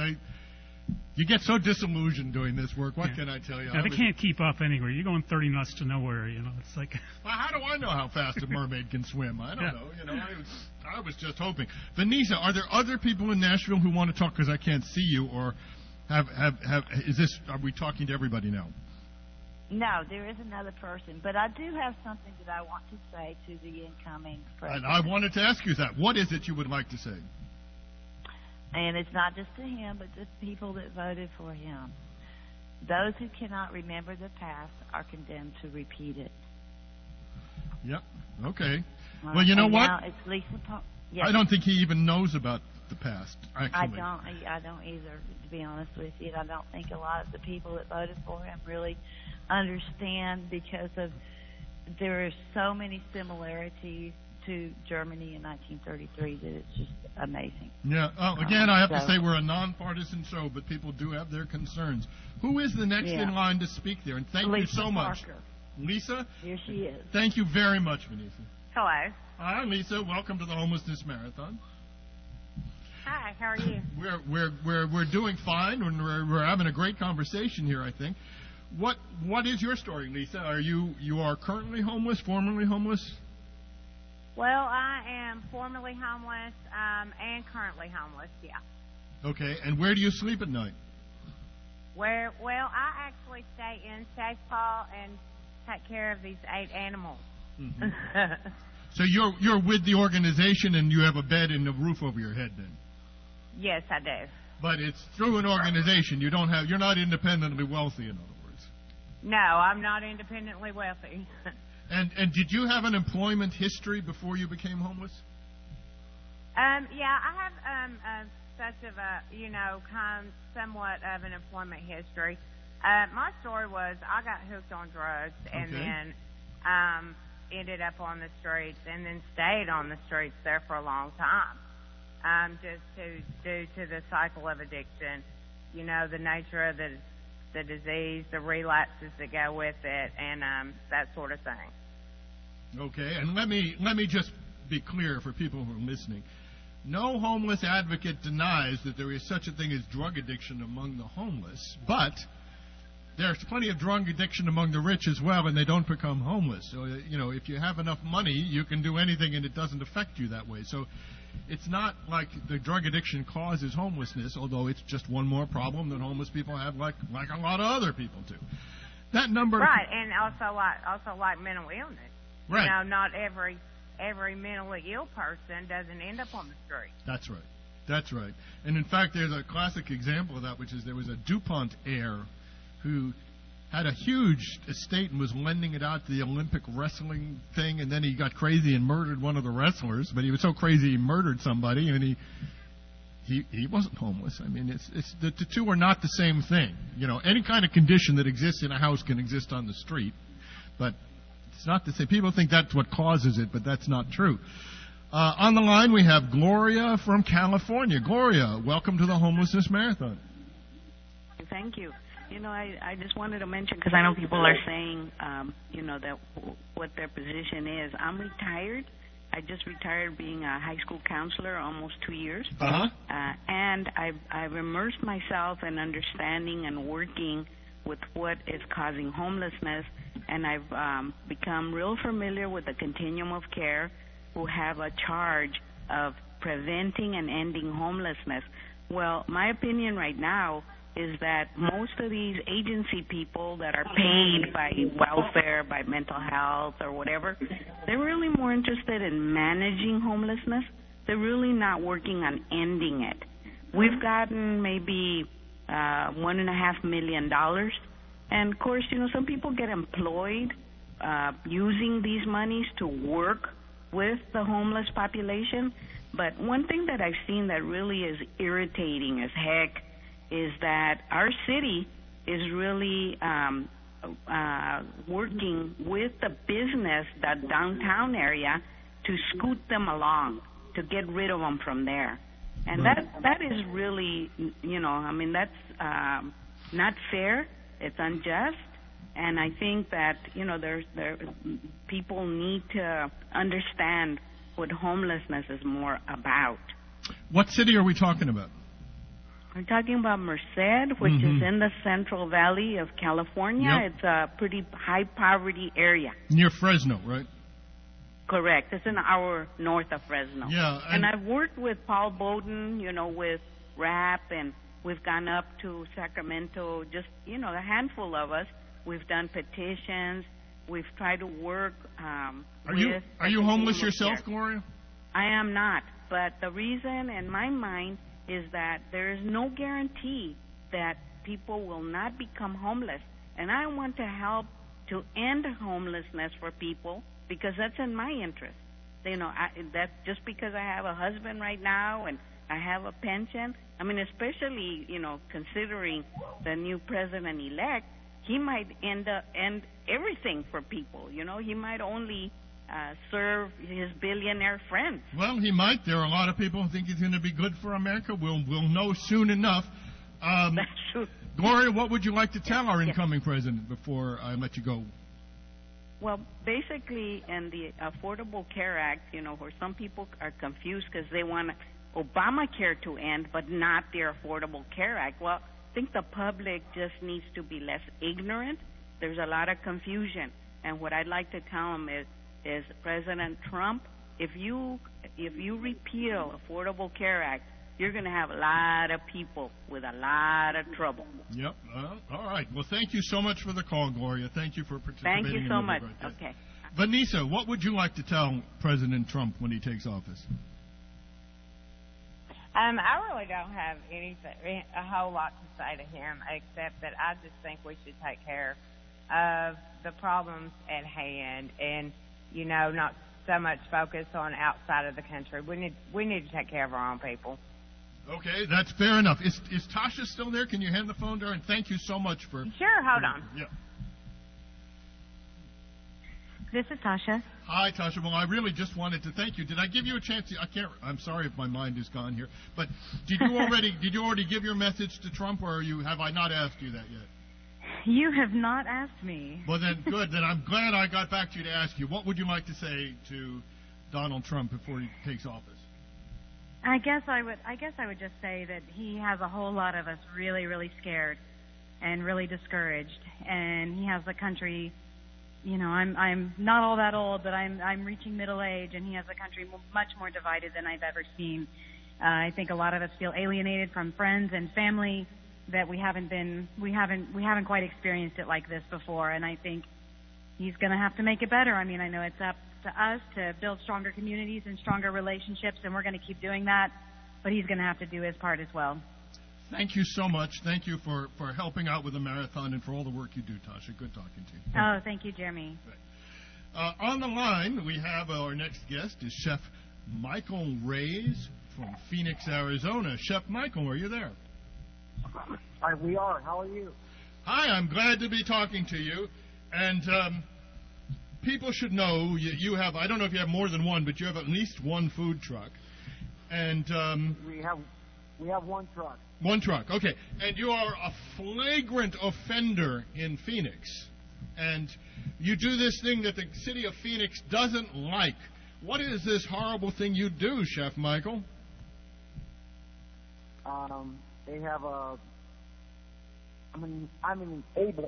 You get so disillusioned doing this work. What can I tell you? Yeah, they can't keep up anywhere. You're going 30 knots to nowhere. It's like. Well, how do I know how fast a mermaid can swim? I don't know. I was just hoping. Vanessa, are there other people in Nashville who want to talk? Because I can't see you. Or are we talking to everybody now? No, there is another person, but I do have something that I want to say to the incoming president. And I wanted to ask you that. What is it you would like to say? And it's not just to him, but to people that voted for him. Those who cannot remember the past are condemned to repeat it. Yep. Okay. Well, you know what? Now it's Lisa. Yes. I don't think he even knows about the past. Actually, I don't either. To be honest with you, I don't think a lot of the people that voted for him really understand, because there are so many similarities to Germany in 1933 that it's just amazing. Yeah. Again, I have to say we're a nonpartisan show, but people do have their concerns. Who is the next in line to speak there? And thank you so much. Parker. Lisa? Here she is. Thank you very much, Vanessa. Hello. Hi, Lisa. Welcome to the Homelessness Marathon. Hi, how are you? We're doing fine, and we're having a great conversation here, I think. What is your story, Lisa? You are currently homeless, formerly homeless? Well, I am formerly homeless and currently homeless, yeah. Okay, and where do you sleep at night? Well, I actually stay in Safe Paw and take care of these 8 animals. Mm-hmm. So you're with the organization and you have a bed and a roof over your head then? Yes, I do. But it's through an organization. You're not independently wealthy, in other words. No, I'm not independently wealthy. And did you have an employment history before you became homeless? Yeah, I have such of a, somewhat of an employment history. My story was I got hooked on drugs, and then ended up on the streets and then stayed on the streets there for a long time, just due to the cycle of addiction, the nature of the disease, the relapses that go with it, and that sort of thing. Okay, and let me just be clear for people who are listening. No homeless advocate denies that there is such a thing as drug addiction among the homeless, but there's plenty of drug addiction among the rich as well, and they don't become homeless. So, if you have enough money, you can do anything, and it doesn't affect you that way. So it's not like the drug addiction causes homelessness, although it's just one more problem that homeless people have, like a lot of other people do. That number... Right, and also like mental illness. Right. Not every mentally ill person doesn't end up on the street. That's right. And in fact, there's a classic example of that, which is there was a DuPont heir who had a huge estate and was lending it out to the Olympic wrestling thing, and then he got crazy and murdered one of the wrestlers. But he was so crazy he murdered somebody, and he wasn't homeless. I mean, it's the two are not the same thing. Any kind of condition that exists in a house can exist on the street, but it's not the same. People think that's what causes it, but that's not true. On the line, we have Gloria from California. Gloria, welcome to the Homelessness Marathon. Thank you. I just wanted to mention, because I know people are saying, that what their position is. I'm retired. I just retired being a high school counselor, almost 2 years. And I've immersed myself in understanding and working with what is causing homelessness, and I've become real familiar with the continuum of care, who have a charge of preventing and ending homelessness. Well, my opinion right now is that most of these agency people that are paid by welfare, by mental health or whatever, they're really more interested in managing homelessness. They're really not working on ending it. We've gotten maybe $1.5 million. And, of course, some people get employed using these monies to work with the homeless population. But one thing that I've seen that really is irritating as heck is that our city is really working with the business, the downtown area, to scoot them along, to get rid of them from there. And that is really, that's not fair. It's unjust. And I think that, people need to understand what homelessness is more about. What city are we talking about? We're talking about Merced, which is in the Central Valley of California. Yep. It's a pretty high poverty area. Near Fresno, right? Correct. It's an hour north of Fresno. Yeah. And I've worked with Paul Bowden, with RAP, and we've gone up to Sacramento, just, a handful of us. We've done petitions. We've tried to work Are you homeless yourself, Gloria? I am not. But the reason in my mind is that there is no guarantee that people will not become homeless. And I want to help to end homelessness for people because that's in my interest. That's just because I have a husband right now and I have a pension. I mean, especially, considering the new president-elect, he might end everything for people. He might only serve his billionaire friends. Well, he might. There are a lot of people who think he's going to be good for America. We'll know soon enough. That's true. Gloria, what would you like to tell our incoming president before I let you go? Well, basically, in the Affordable Care Act, where some people are confused because they want Obamacare to end, but not the Affordable Care Act. Well, I think the public just needs to be less ignorant. There's a lot of confusion. And what I'd like to tell them is President Trump, if you repeal Affordable Care Act, you're going to have a lot of people with a lot of trouble. Yep. All right. Well, thank you so much for the call, Gloria. Thank you for participating. Thank you so much. Okay. Vanessa, what would you like to tell President Trump when he takes office? I really don't have a whole lot to say to him, except that I just think we should take care of the problems at hand and, not so much focus on outside of the country. We need to take care of our own people. Okay, that's fair enough. Is Tasha still there? Can you hand the phone to her? And thank you so much for... Sure, hold on. Yeah. This is Tasha. Hi, Tasha. Well, I really just wanted to thank you. Did I give you a chance? I'm sorry if my mind is gone here. But did you already give your message to Trump, or have I not asked you that yet? You have not asked me. Well, then, good. Then I'm glad I got back to you to ask you. What would you like to say to Donald Trump before he takes office? I guess I would just say that he has a whole lot of us really, really scared and really discouraged, and he has the country. You know, I'm not all that old, but I'm reaching middle age, and he has the country much more divided than I've ever seen. I think a lot of us feel alienated from friends and family that we haven't quite experienced it like this before, and I think he's going to have to make it better. I mean, I know it's up to us to build stronger communities and stronger relationships, and we're going to keep doing that, but he's going to have to do his part as well. Thank you so much. Thank you for helping out with the marathon and for all the work you do, Tasha. Good talking to you. Oh, thank you, Jeremy. On the line, we have our next guest is Chef Michael Reyes from Phoenix, Arizona. Chef Michael, are you there? Hi, we are. How are you? Hi, I'm glad to be talking to you. And people should know you have, I don't know if you have more than one, but you have at least one food truck. And we have one truck. One truck, okay. And you are a flagrant offender in Phoenix. And you do this thing that the city of Phoenix doesn't like. What is this horrible thing you do, Chef Michael? They have I'm an enabler.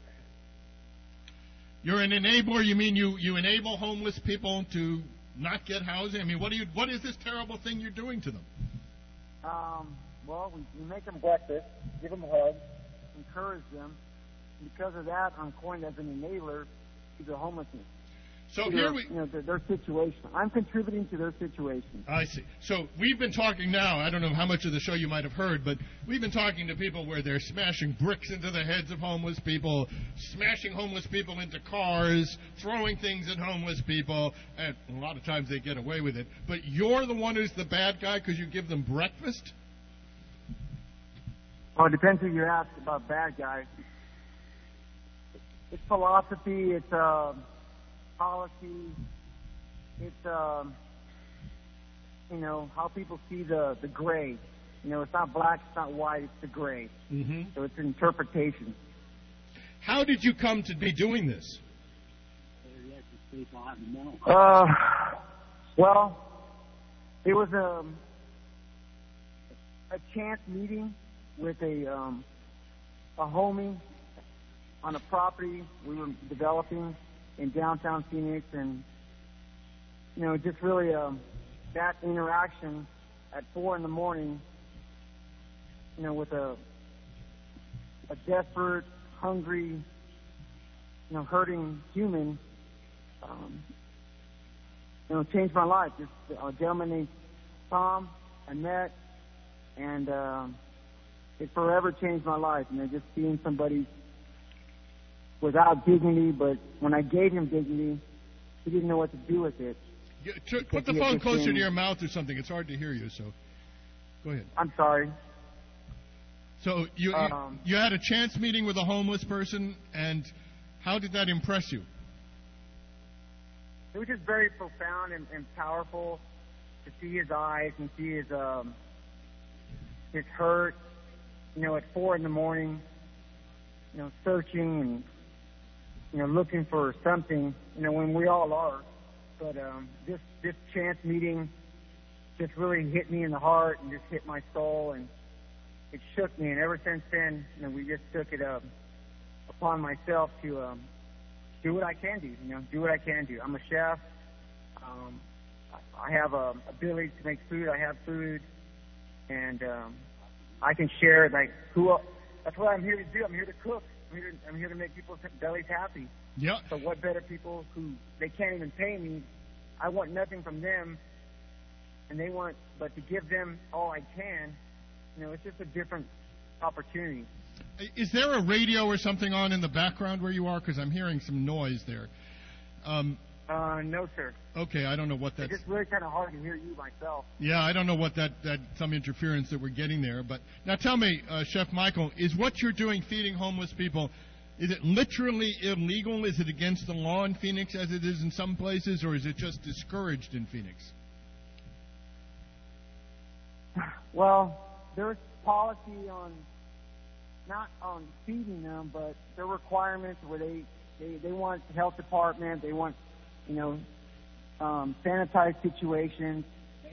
You're an enabler? You mean you enable homeless people to not get housing? I mean, what is this terrible thing you're doing to them? Well, we make them breakfast, give them hugs, encourage them. And because of that, I'm coined as an enabler to the homelessness. So their situation. I'm contributing to their situation. I see. So we've been talking now, I don't know how much of the show you might have heard, but we've been talking to people where they're smashing bricks into the heads of homeless people, smashing homeless people into cars, throwing things at homeless people, and a lot of times they get away with it. But you're the one who's the bad guy because you give them breakfast? Well, it depends who you ask about bad guys. It's philosophy, it's policy, it's how people see the gray. It's not black, it's not white, it's the gray. Mm-hmm. So it's an interpretation. How did you come to be doing this? Well, it was a chance meeting with a homie on a property we were developing in downtown Phoenix, and just really that interaction at 4 a.m, with a desperate, hungry, hurting human, changed my life. Just a gentleman named Tom I met, and it forever changed my life. Just seeing somebody without dignity, but when I gave him dignity, he didn't know what to do with it. Put the phone closer to your mouth or something. It's hard to hear you, so go ahead. I'm sorry. So you had a chance meeting with a homeless person, and how did that impress you? It was just very profound and powerful to see his eyes and see his hurt, at 4 a.m, searching and looking for something, when we all are. But this chance meeting just really hit me in the heart and just hit my soul, and it shook me. And ever since then, we just took it upon myself to do what I can do. Do what I can do. I'm a chef. I have a ability to make food. I have food, and I can share it. That's what I'm here to do. I'm here to cook. I'm here to make people's bellies happy. Yeah. So what better people who they can't even pay me? I want nothing from them, and they want, but to give them all I can. It's just a different opportunity. Is there a radio or something on in the background where you are? Because I'm hearing some noise there. No, sir. Okay, I don't know what that's... It's just really kind of hard to hear you myself. Yeah, I don't know what that some interference that we're getting there. But now tell me, Chef Michael, is what you're doing, feeding homeless people, Is it literally illegal? Is it against the law in Phoenix as it is in some places, or is it just discouraged in Phoenix? Well, there's policy on, not on feeding them, but their requirements where they want the health department, they want, sanitized situations.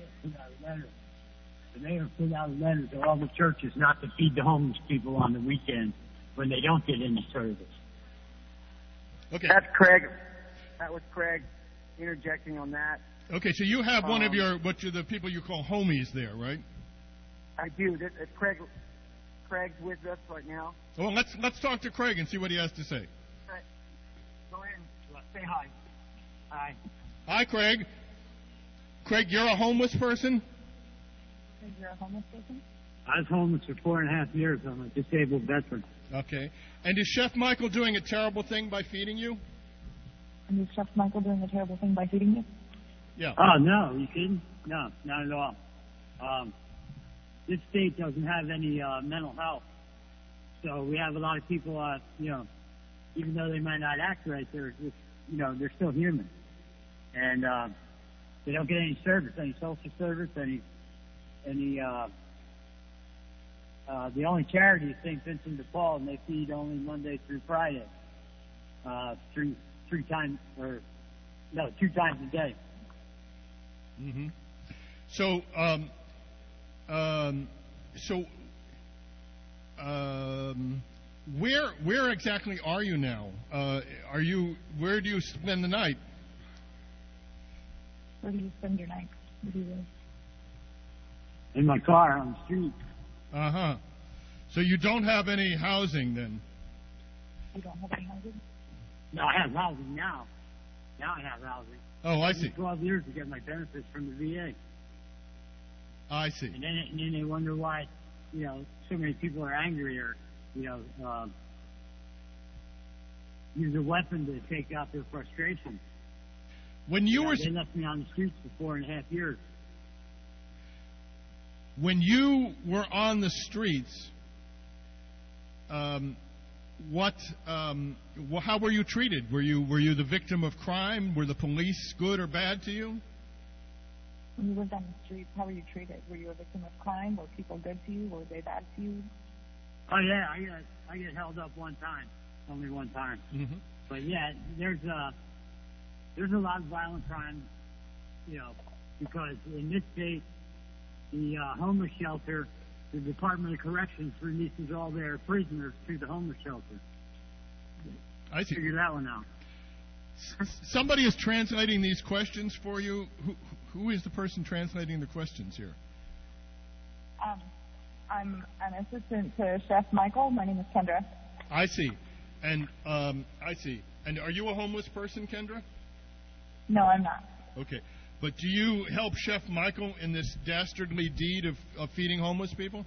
The mayor put out a letter to all the churches not to feed the homeless people on the weekend when they don't get any service. Okay. That's Craig. That was Craig interjecting on that. Okay, so you have one of the people you call homies there, right? I do. It's Craig. Craig's with us right now. Well, let's talk to Craig and see what he has to say. Right. Go ahead and say hi. Hi. Hi, Craig. Craig, you're a homeless person? You're a homeless person? I was homeless for 4.5 years. I'm a disabled veteran. Okay. And is Chef Michael doing a terrible thing by feeding you? And is Chef Michael doing a terrible thing by feeding you? Yeah. Oh, no. You kidding? No, not at all. This state doesn't have any mental health. So we have a lot of people, even though they might not act right, they're just, they're still human. And they don't get any service, any social service, any the only charity is St. Vincent de Paul, and they feed only Monday through Friday, 2 times a day. Mm-hmm. So, where exactly are you now? Where do you spend the night? Where do you spend your night? Where do you live? In my car on the street. Uh-huh. So you don't have any housing then? You don't have any housing? No, I have housing now. Now I have housing. Oh, I see. 12 years to get my benefits from the VA. I see. And then they wonder why, so many people are angry or, use a weapon to take out their frustration. When you were... They left me on the streets for 4.5 years. When you were on the streets, how were you treated? Were you the victim of crime? Were the police good or bad to you? When you lived on the streets, how were you treated? Were you a victim of crime? Were people good to you? Were they bad to you? Oh yeah, I get held up one time, only one time. Mm-hmm. But yeah, there's a lot of violent crime, because in this state, the homeless shelter, the Department of Corrections releases all their prisoners to the homeless shelter. I see. Figure that one out. Somebody is translating these questions for you. Who is the person translating the questions here? I'm an assistant to Chef Michael. My name is Kendra. I see. And I see. And are you a homeless person, Kendra? No, I'm not. Okay. But do you help Chef Michael in this dastardly deed of feeding homeless people?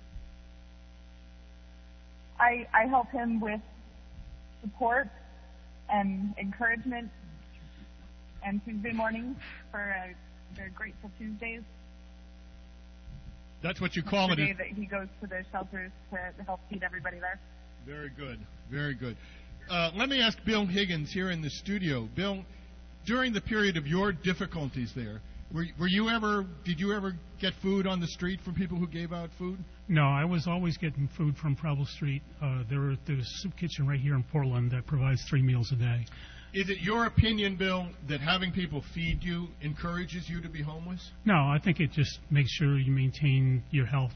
I help him with support and encouragement and Tuesday mornings for their Grateful Tuesdays. That's what you call it. The day that he goes to the shelters to help feed everybody there. Very good. Very good. Let me ask Bill Higgins here in the studio. Bill, during the period of your difficulties there, did you ever get food on the street from people who gave out food? No, I was always getting food from Preble Street. There's a soup kitchen right here in Portland that provides 3 meals a day. Is it your opinion, Bill, that having people feed you encourages you to be homeless? No, I think it just makes sure you maintain your health.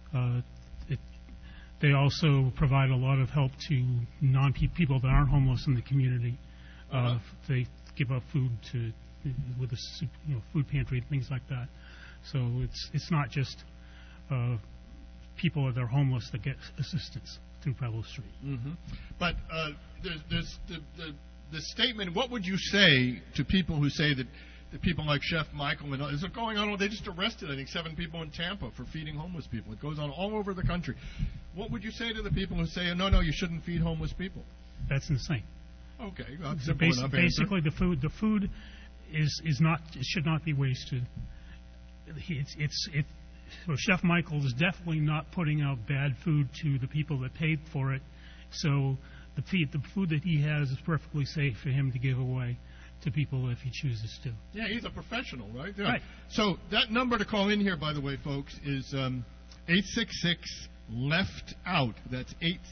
They also provide a lot of help to people that aren't homeless in the community. They give out food with a soup, food pantry and things like that. So it's not just people that are homeless that get assistance through Preble Street. Mm-hmm. But there's the statement. What would you say to people who say that people like Chef Michael and is it going on? They just arrested, I think, 7 people in Tampa for feeding homeless people. It goes on all over the country. What would you say to the people who say, no, you shouldn't feed homeless people? That's insane. Okay, so basically, the food should not be wasted. Chef Michael is definitely not putting out bad food to the people that paid for it. So the food that he has is perfectly safe for him to give away to people if he chooses to. Yeah, he's a professional, right? Yeah. Right. So that number to call in here, by the way, folks, is 866-LEFT-OUT. That's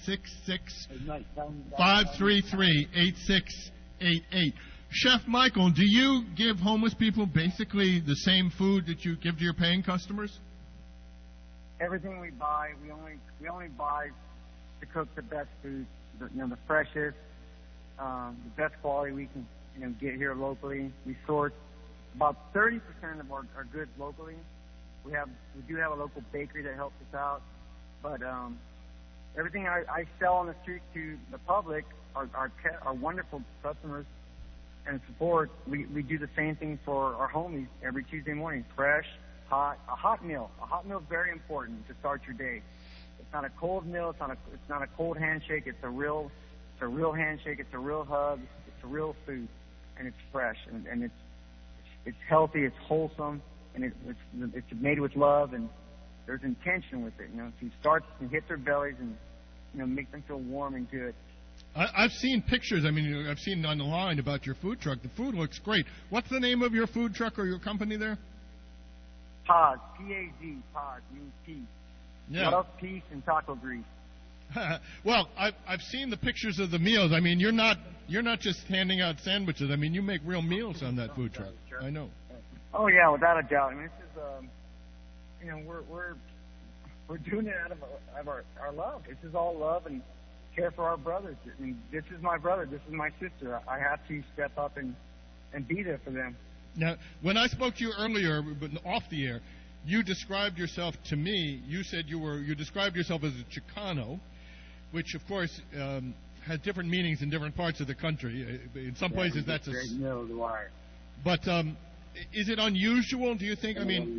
866-533-8688. Chef Michael, do you give homeless people basically the same food that you give to your paying customers? Everything we buy, we only buy to cook the best food, the freshest, the best quality we can get here locally. We source about 30% of our goods locally. We do have a local bakery that helps us out, but everything I sell on the street to the public, our wonderful customers and support, we do the same thing for our homies every Tuesday morning. Fresh, hot, a hot meal. A hot meal is very important to start your day. It's not a cold meal. It's not a cold handshake. It's a real handshake. It's a real hug. It's a real food, and it's fresh and it's healthy. It's wholesome, and it's made with love, and there's intention with it. To start and hit their bellies and make them feel warm and good. I've seen pictures. I've seen on the line about your food truck. The food looks great. What's the name of your food truck or your company there? Paz, P-A-Z, Paz, means peace. Yeah. Love, peace, and taco grease. Well, I've seen the pictures of the meals. You're not just handing out sandwiches. You make real meals on that food truck. I know. Oh yeah, without a doubt. This is we're doing it out of our love. This is all love and care for our brothers. This is my brother. This is my sister. I have to step up and be there for them. Now, when I spoke to you earlier, but off the air, you described yourself to me. You said you described yourself as a Chicano, which of course has different meanings in different parts of the country. In some places, that's straight middle of the wire. But is it unusual? Do you think?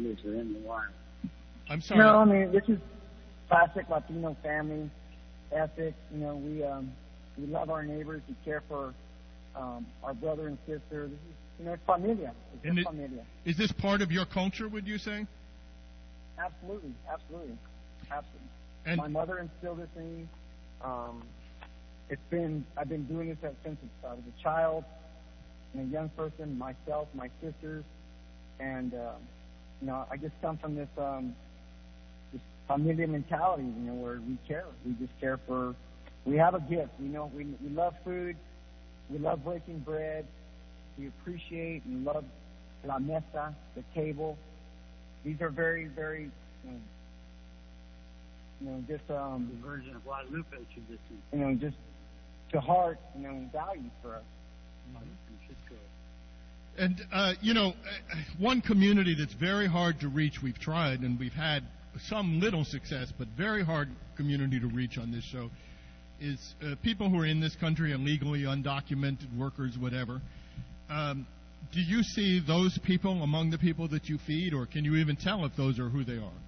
I'm sorry. No, this is classic Latino family ethic. We love our neighbors. We care for our brother and sister. This is, it's familia. It's familia. Is this part of your culture, would you say? Absolutely. And my mother instilled this in me. I've been doing this since I was a child and a young person, myself, my sisters, and I just come from this familia mentality, where we care. We just care for. We have a gift. We love food. We love breaking bread. We appreciate and love la mesa, the table. These are very, very, just the version of Guadalupe tradition. Just to heart, values for us. And one community that's very hard to reach. We've tried, and we've had some little success, but very hard community to reach on this show is people who are in this country illegally, undocumented workers, whatever. Do you see those people among the people that you feed, or can you even tell if those are who they are?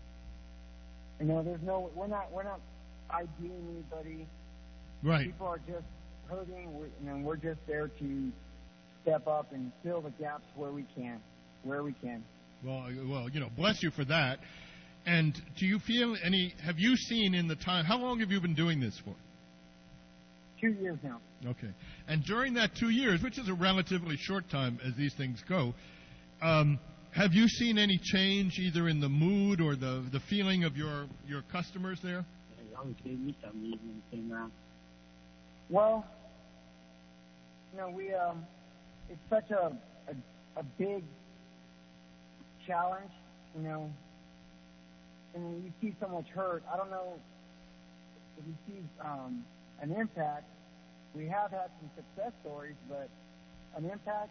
We're not IDing anybody. Right. People are just hurting, we're just there to step up and fill the gaps where we can. Well, bless you for that. And do you feel have you seen in the time, how long have you been doing this for? 2 years now. Okay. And during that 2 years, which is a relatively short time as these things go, have you seen any change either in the mood or the feeling of your customers there? They always gave me something even when they came around. Well, it's such a big challenge, and you see so much hurt. I don't know if you see an impact. We have had some success stories, but an impact,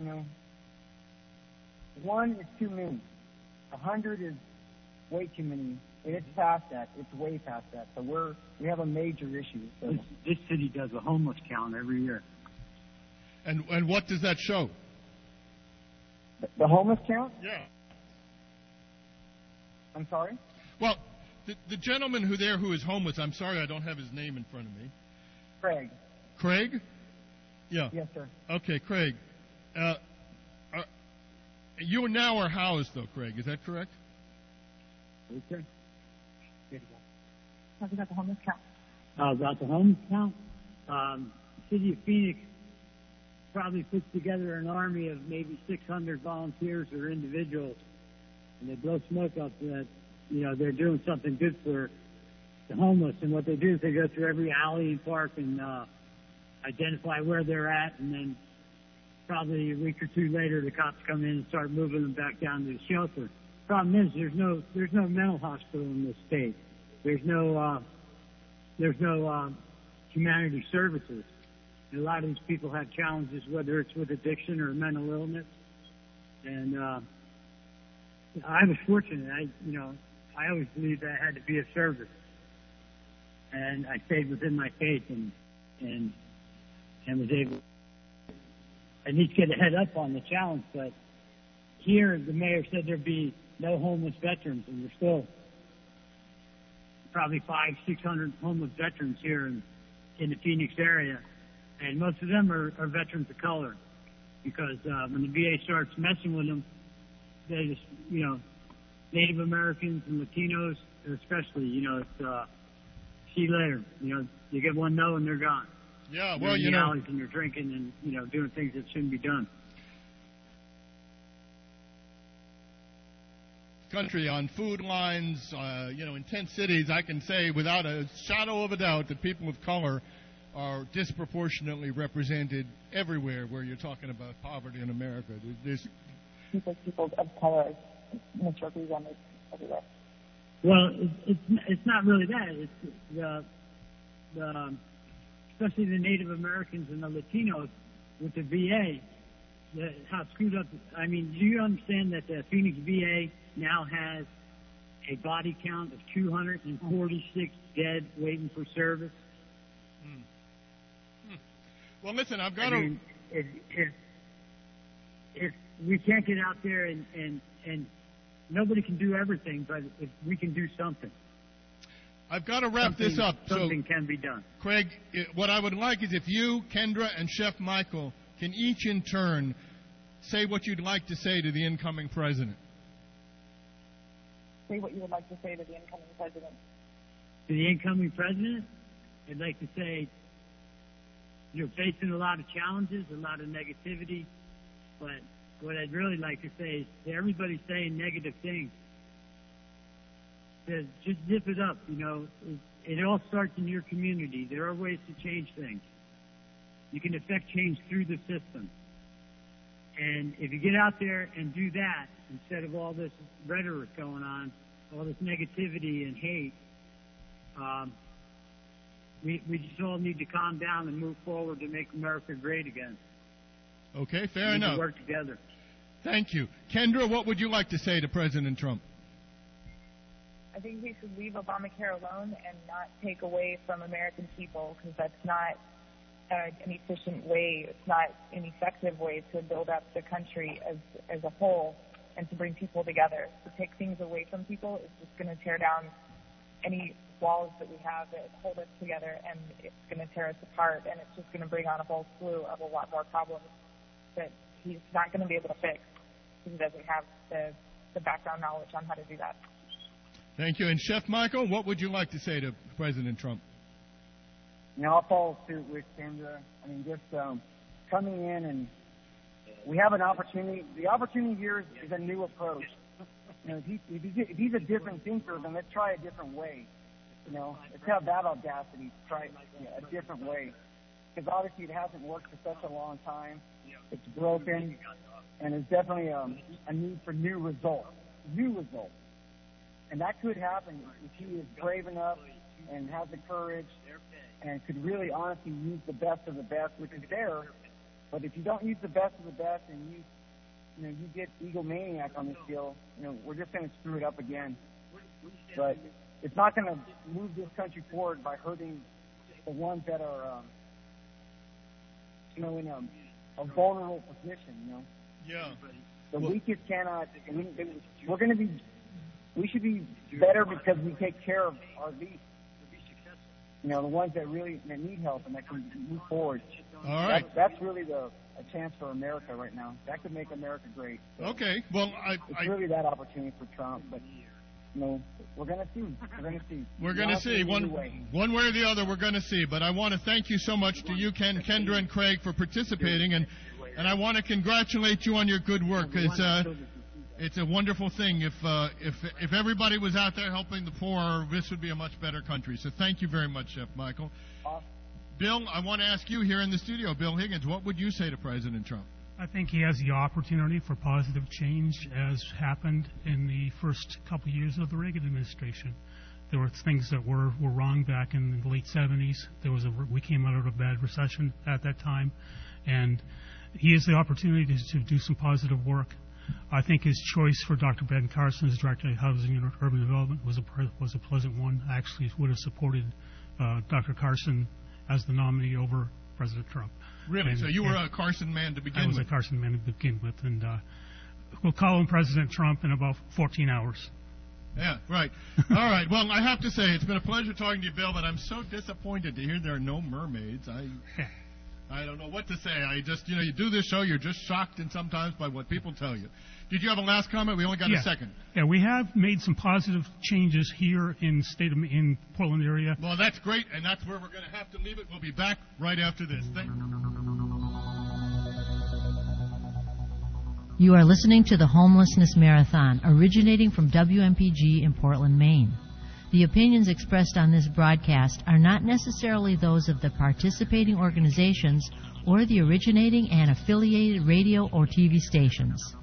one is too many. 100 is way too many. And it's past that. It's way past that. So we have a major issue. So this city does a homeless count every year. And what does that show? The homeless count? Yeah. I'm sorry? Well, the gentleman who is homeless, I'm sorry I don't have his name in front of me. Craig. Craig? Yeah. Yes, sir. Okay, Craig. You now are housed, though, Craig. Is that correct? Okay. Talk about the homeless count. About the homeless count? City of Phoenix probably puts together an army of maybe 600 volunteers or individuals, and they blow smoke up that, they're doing something good for the homeless. And what they do is they go through every alley and park and identify where they're at, and then probably a week or two later, the cops come in and start moving them back down to the shelter. Problem is, there's no mental hospital in this state. There's no humanity services. And a lot of these people have challenges, whether it's with addiction or mental illness. And I was fortunate. I always believed I had to be of service, and I stayed within my faith and was able. I need to get a head up on the challenge, but here the mayor said there'd be no homeless veterans, and there's still probably 500-600 homeless veterans here in the Phoenix area, and most of them are veterans of color, because when the VA starts messing with them, they just, Native Americans and Latinos especially, it's see you later. You get one no and they're gone. Yeah, well, in the alleys and you're drinking and doing things that shouldn't be done. Country on food lines, in 10 cities, I can say without a shadow of a doubt that people of color are disproportionately represented everywhere where you're talking about poverty in America. There's people of color misrepresented everywhere. Well, it's not really that. It's the especially the Native Americans and the Latinos with the VA. How screwed up. I mean, do you understand that the Phoenix VA now has a body count of 246 dead waiting for service? Well, listen, I've got if we can't get out there and nobody can do everything, but if we can do something. I've got to wrap this up. Something can be done. Craig, what I would like is if you, Kendra, and Chef Michael can each in turn say what you'd like to say to the incoming president. Say what you would like to say to the incoming president. To the incoming president, I'd like to say you're facing a lot of challenges, a lot of negativity, but what I'd really like to say is to everybody saying negative things, to just zip it up. It all starts in your community. There are ways to change things. You can affect change through the system. And if you get out there and do that, instead of all this rhetoric going on, all this negativity and hate, we just all need to calm down and move forward to make America great again. Okay, fair enough. We work together. Thank you. Kendra, what would you like to say to President Trump? I think we should leave Obamacare alone and not take away from American people, because that's not an efficient way, it's not an effective way to build up the country as a whole and to bring people together. To take things away from people is just going to tear down any walls that we have that hold us together, and it's going to tear us apart, and it's just going to bring on a whole slew of a lot more problems that he's not going to be able to fix because he doesn't have the background knowledge on how to do that. Thank you. And Chef Michael, what would you like to say to President Trump? I'll follow suit with Kendra. I mean, just coming in, and we have an opportunity. The opportunity here is a new approach. If he's a different thinker, then let's try a different way. Let's have that audacity to try a different way. Because obviously it hasn't worked for such a long time. It's broken, and there's definitely a need for new results. And that could happen if he is brave enough and has the courage and could really honestly use the best of the best, which is there. But if you don't use the best of the best and you get egomaniac on this deal, we're just going to screw it up again. But it's not going to move this country forward by hurting the ones that are, in a vulnerable position. Yeah. The weakest cannot. We should be better because we take care of our least. The ones that really need help and that can move forward. All right. That's really a chance for America right now. That could make America great. So okay. Well, it's really that opportunity for Trump. But we're going to see. We're going to see. One way or the other, we're going to see. But I want to thank you so much to you, Ken, Kendra, and Craig for participating, and I want to congratulate you on your good work. It's a wonderful thing. If everybody was out there helping the poor, this would be a much better country. So thank you very much, Chef Michael. Bill, I want to ask you here in the studio, Bill Higgins, what would you say to President Trump? I think he has the opportunity for positive change, as happened in the first couple of years of the Reagan administration. There were things that were wrong back in the late 70s. We came out of a bad recession at that time, and he has the opportunity to do some positive work. I think his choice for Dr. Ben Carson as Director of Housing and Urban Development was a pleasant one. I actually would have supported Dr. Carson as the nominee over President Trump. Really? So you were a Carson man to begin with? I was a Carson man to begin with, and we'll call him President Trump in about 14 hours. Yeah, right. All right. Well, I have to say, it's been a pleasure talking to you, Bill, but I'm so disappointed to hear there are no mermaids. I don't know what to say. I just, you do this show, you're just shocked and sometimes by what people tell you. Did you have a last comment? We only got a second. Yeah, we have made some positive changes here in Portland area. Well, that's great, and that's where we're going to have to leave it. We'll be back right after this. You are listening to the Homelessness Marathon, originating from WMPG in Portland, Maine. The opinions expressed on this broadcast are not necessarily those of the participating organizations or the originating and affiliated radio or TV stations.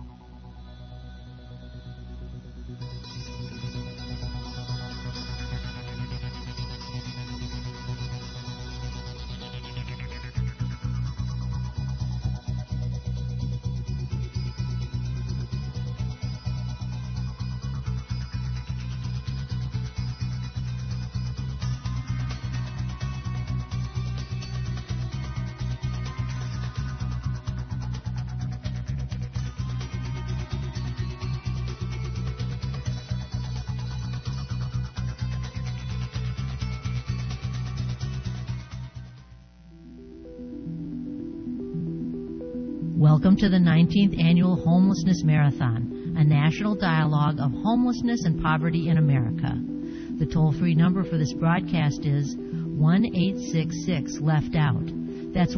Welcome to the 19th Annual Homelessness Marathon, a national dialogue of homelessness and poverty in America. The toll-free number for this broadcast is 1-866-LEFT-OUT. That's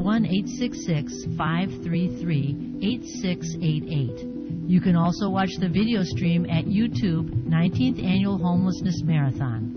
1-866-533-8688. You can also watch the video stream at YouTube, 19th Annual Homelessness Marathon.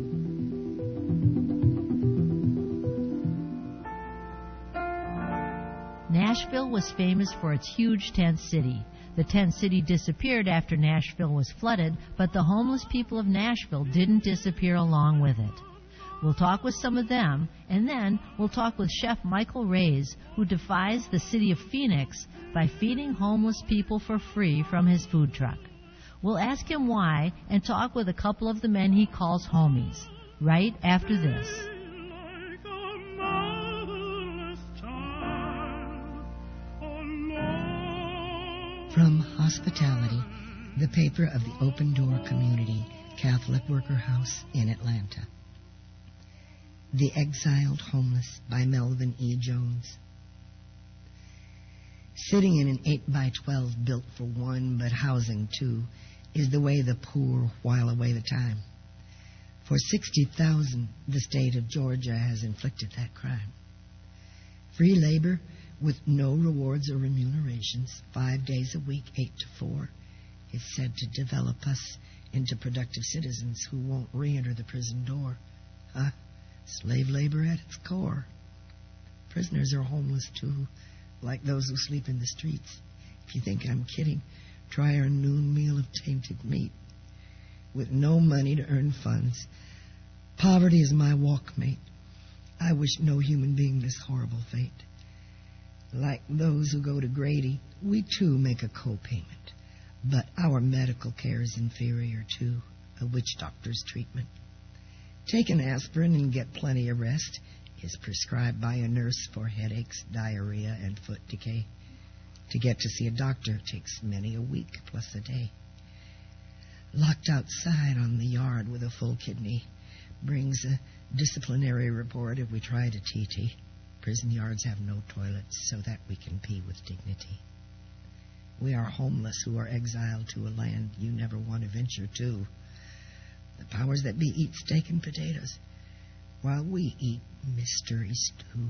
Nashville was famous for its huge tent city. The tent city disappeared after Nashville was flooded, but the homeless people of Nashville didn't disappear along with it. We'll talk with some of them, and then we'll talk with Chef Michael Reyes, who defies the city of Phoenix by feeding homeless people for free from his food truck. We'll ask him why and talk with a couple of the men he calls homies, right after this. From Hospitality, the paper of the Open Door Community Catholic Worker House in Atlanta. The Exiled Homeless by Melvin E. Jones. Sitting in an 8x12 built for one but housing two is the way the poor while away the time. For $60,000, the state of Georgia has inflicted that crime. Free labor with no rewards or remunerations, 5 days a week, 8 to 4, is said to develop us into productive citizens who won't re-enter the prison door. Slave labor at its core. Prisoners are homeless too, like those who sleep in the streets. If you think I'm kidding, try our noon meal of tainted meat. With no money to earn funds, poverty is my walkmate. I wish no human being this horrible fate. Like those who go to Grady, we too make a co-payment. But our medical care is inferior to a witch doctor's treatment. Take an aspirin and get plenty of rest is prescribed by a nurse for headaches, diarrhea, and foot decay. To get to see a doctor takes many a week plus a day. Locked outside on the yard with a full kidney brings a disciplinary report if we try to TT. Prison yards have no toilets so that we can pee with dignity. We are homeless who are exiled to a land you never want to venture to. The powers that be eat steak and potatoes, while we eat mystery stew.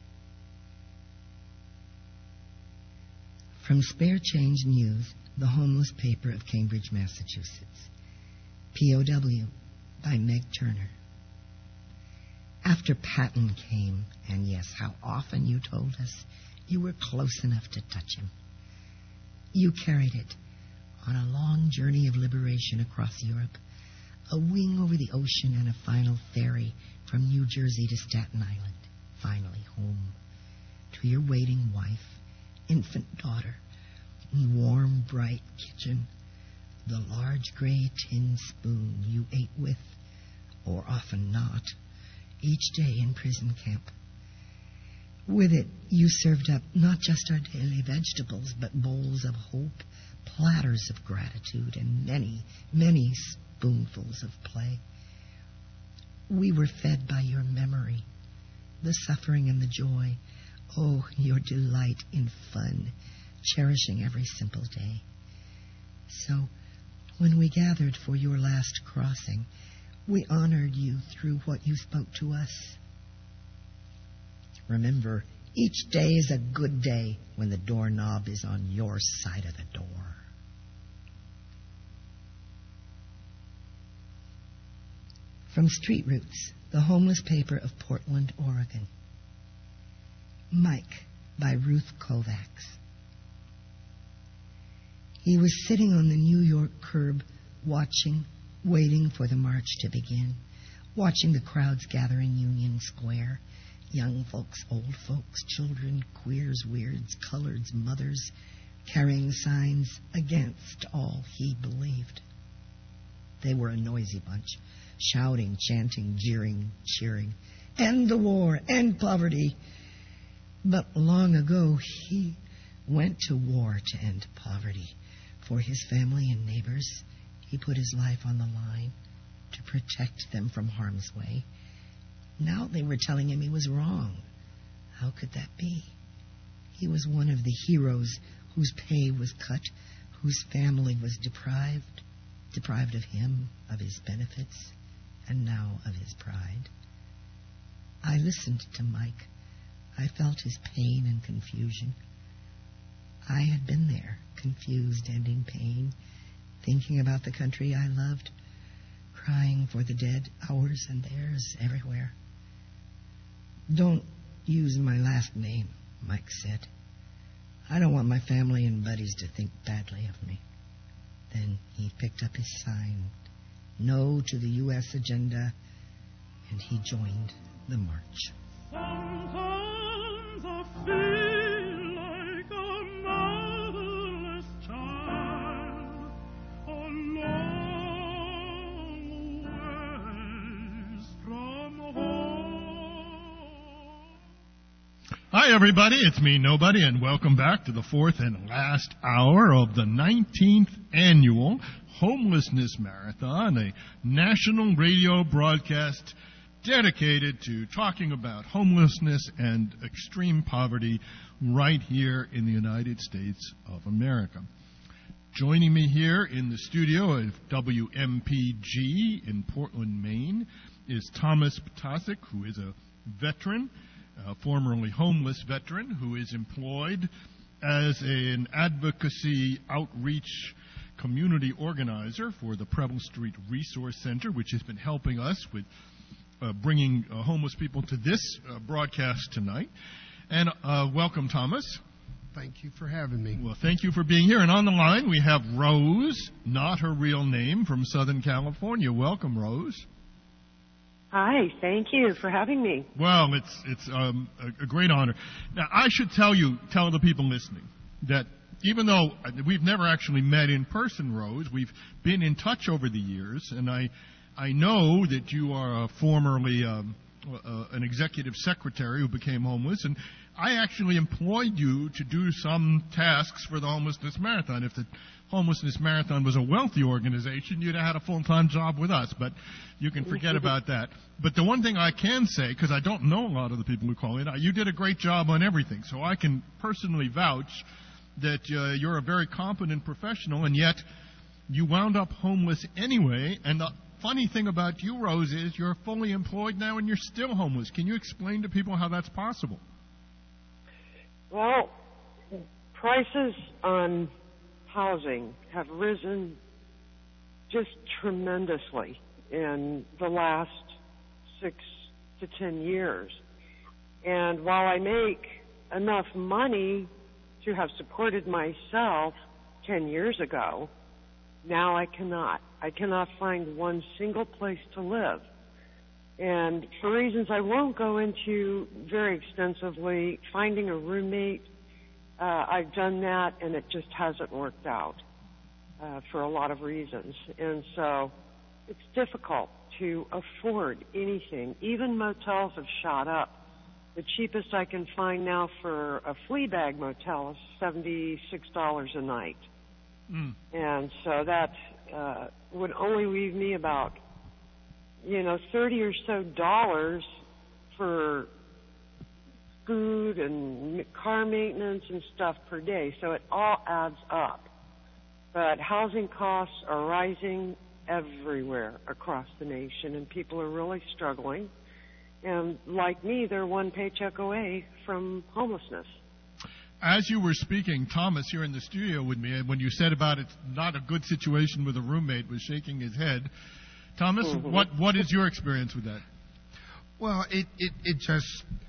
From Spare Change News, the homeless paper of Cambridge, Massachusetts. POW by Meg Turner. After Patton came, and yes, how often you told us you were close enough to touch him. You carried it on a long journey of liberation across Europe, a wing over the ocean and a final ferry from New Jersey to Staten Island, finally home, to your waiting wife, infant daughter, warm, bright kitchen, the large gray tin spoon you ate with, or often not, each day in prison camp. With it, you served up not just our daily vegetables, but bowls of hope, platters of gratitude, and many, many spoonfuls of play. We were fed by your memory, the suffering and the joy, oh, your delight in fun, cherishing every simple day. So, when we gathered for your last crossing, we honored you through what you spoke to us. Remember, each day is a good day when the doorknob is on your side of the door. From Street Roots, the homeless paper of Portland, Oregon. Mike by Ruth Kovacs. He was sitting on the New York curb, watching, waiting for the march to begin, watching the crowds gather in Union Square, young folks, old folks, children, queers, weirds, coloreds, mothers, carrying signs against all he believed. They were a noisy bunch, shouting, chanting, jeering, cheering, end the war, end poverty. But long ago, he went to war to end poverty. For his family and neighbors, he put his life on the line to protect them from harm's way. Now they were telling him he was wrong. How could that be? He was one of the heroes whose pay was cut, whose family was deprived of him, of his benefits, and now of his pride. I listened to Mike. I felt his pain and confusion. I had been there, confused and in pain, thinking about the country I loved, crying for the dead, ours and theirs, everywhere. Don't use my last name, Mike said. I don't want my family and buddies to think badly of me. Then he picked up his sign, No to the U.S. agenda, and he joined the march. Sometimes I feel like a motherless child, a long ways from home. Hi, everybody. It's me, Nobody, and welcome back to the fourth and last hour of the 19th annual Homelessness Marathon, a national radio broadcast dedicated to talking about homelessness and extreme poverty right here in the United States of America. Joining me here in the studio of WMPG in Portland, Maine, is Thomas Ptacek, who is a veteran, formerly homeless veteran, who is employed as an advocacy outreach community organizer for the Preble Street Resource Center, which has been helping us with bringing homeless people to this broadcast tonight. And welcome, Thomas. Thank you for having me. Well, thank you for being here. And on the line, we have Rose, not her real name, from Southern California. Welcome, Rose. Hi, thank you for having me. Well, it's a great honor. Now, I should tell the people listening that even though we've never actually met in person, Rose, we've been in touch over the years, and I know that you are formerly an executive secretary who became homeless, and I actually employed you to do some tasks for the Homelessness Marathon. If the Homelessness Marathon was a wealthy organization, you'd have had a full-time job with us, but you can forget about that. But the one thing I can say, because I don't know a lot of the people who call in, you did a great job on everything, so I can personally vouch that you're a very competent professional, and yet you wound up homeless anyway, and the funny thing about you, Rose, is you're fully employed now and you're still homeless. Can you explain to people how that's possible? Well, prices on housing have risen just tremendously in the last 6 to 10 years. And while I make enough money to have supported myself 10 years ago, now I cannot. I cannot find one single place to live. And for reasons I won't go into very extensively, finding a roommate, I've done that and it just hasn't worked out for a lot of reasons. And so it's difficult to afford anything. Even motels have shot up. The cheapest I can find now for a flea bag motel is $76 a night. And so that would only leave me about, $30 or so for food and car maintenance and stuff per day. So it all adds up. But housing costs are rising everywhere across the nation, and people are really struggling. And like me, they're one paycheck away from homelessness. As you were speaking, Thomas here in the studio with me, when you said about it's not a good situation with a roommate, was shaking his head. Thomas, what is your experience with that? Well, it just,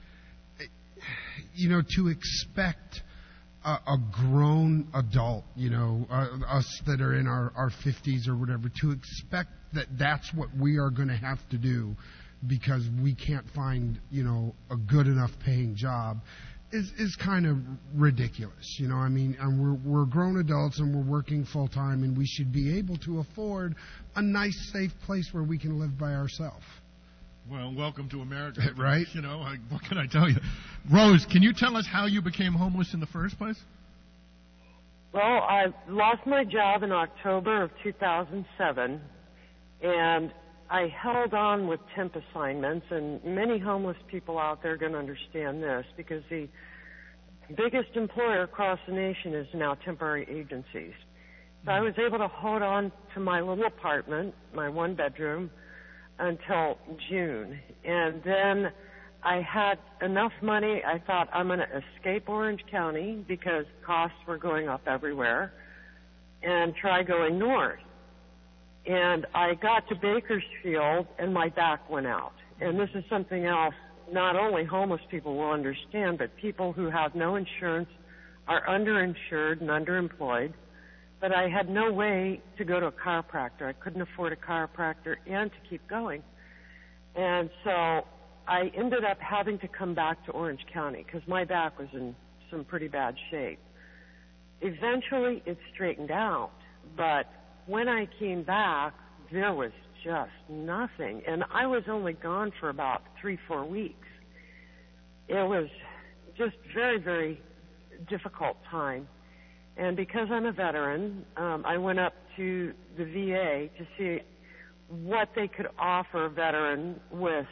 to expect a grown adult, us that are in our 50s or whatever, to expect that that's what we are going to have to do because we can't find, a good enough paying job is kind of ridiculous, and we're grown adults and we're working full time and we should be able to afford a nice, safe place where we can live by ourselves. Well, welcome to America. Right? What can I tell you? Rose, can you tell us how you became homeless in the first place? Well, I lost my job in October of 2007, and I held on with temp assignments, and many homeless people out there are going to understand this because the biggest employer across the nation is now temporary agencies. So I was able to hold on to my little apartment, my one bedroom, until June. And then I had enough money, I thought I'm going to escape Orange County because costs were going up everywhere and try going north. And I got to Bakersfield and my back went out. And this is something else not only homeless people will understand, but people who have no insurance are underinsured and underemployed. But I had no way to go to a chiropractor. I couldn't afford a chiropractor and to keep going. And so I ended up having to come back to Orange County because my back was in some pretty bad shape. Eventually it straightened out, but when I came back, there was just nothing. And I was only gone for about 3-4 weeks. It was just very, very difficult time. And because I'm a veteran, I went up to the VA to see what they could offer a veteran with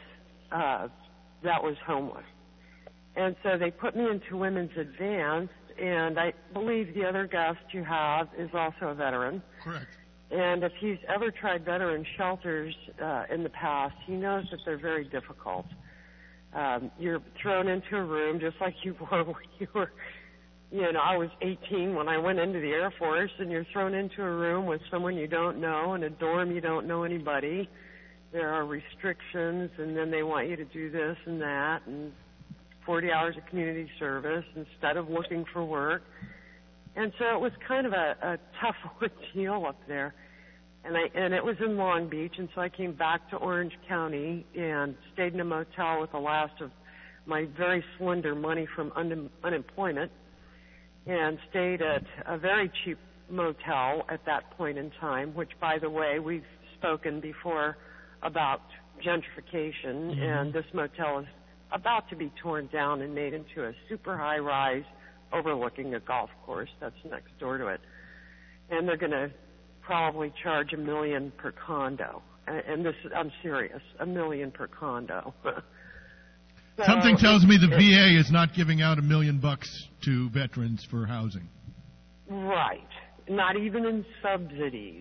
that was homeless. And so they put me into Women's Advanced, and I believe the other guest you have is also a veteran. Correct. And if he's ever tried veteran shelters in the past, he knows that they're very difficult. You're thrown into a room just like you were when you were, I was 18 when I went into the Air Force, and you're thrown into a room with someone you don't know, in a dorm you don't know anybody. There are restrictions, and then they want you to do this and that, and 40 hours of community service instead of looking for work. And so it was kind of a tough ordeal up there. And it was in Long Beach, and so I came back to Orange County and stayed in a motel with the last of my very slender money from unemployment, and stayed at a very cheap motel at that point in time, which, by the way, we've spoken before about gentrification, and this motel is about to be torn down and made into a super high-rise overlooking a golf course that's next door to it. And they're going to probably charge $1 million per condo. And this, I'm serious, $1 million per condo. So something tells me the VA is not giving out $1 million to veterans for housing. Right. Not even in subsidies.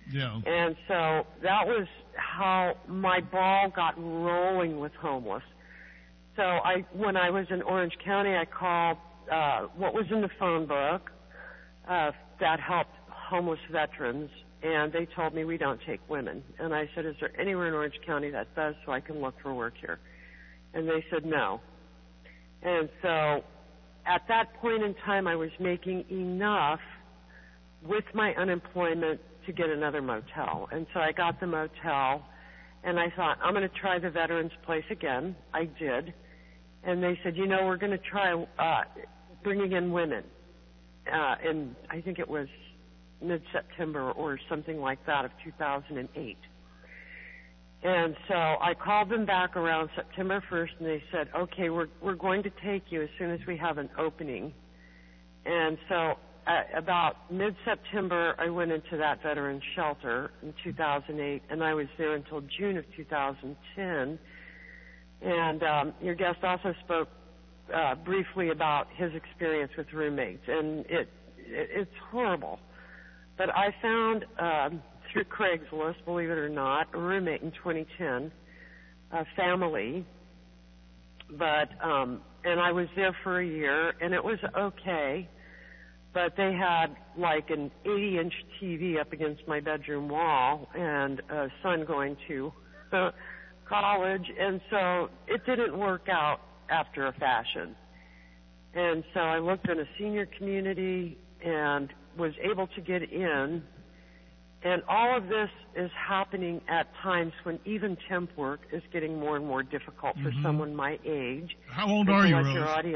Yeah. And so that was how my ball got rolling with homeless. So when I was in Orange County, I called what was in the phone book that helped homeless veterans, and they told me we don't take women. And I said, is there anywhere in Orange County that does, so I can look for work here? And they said no. And so at that point in time, I was making enough with my unemployment to get another motel. And so I got the motel, and I thought, I'm going to try the veterans place again. I did. And they said, we're going to try bringing in women. And I think it was mid-September or something like that of 2008. And so I called them back around September 1st, and they said, okay, we're going to take you as soon as we have an opening. And so about mid-September, I went into that veterans shelter in 2008, and I was there until June of 2010. And your guest also spoke briefly about his experience with roommates, and it's horrible. But I found through Craigslist, believe it or not, a roommate in 2010, a family. But and I was there for a year, and it was okay. But they had like an 80-inch TV up against my bedroom wall, and a son going to college, and so it didn't work out after a fashion. And so I looked in a senior community and was able to get in. And all of this is happening at times when even temp work is getting more and more difficult for someone my age. How old are you, Rose?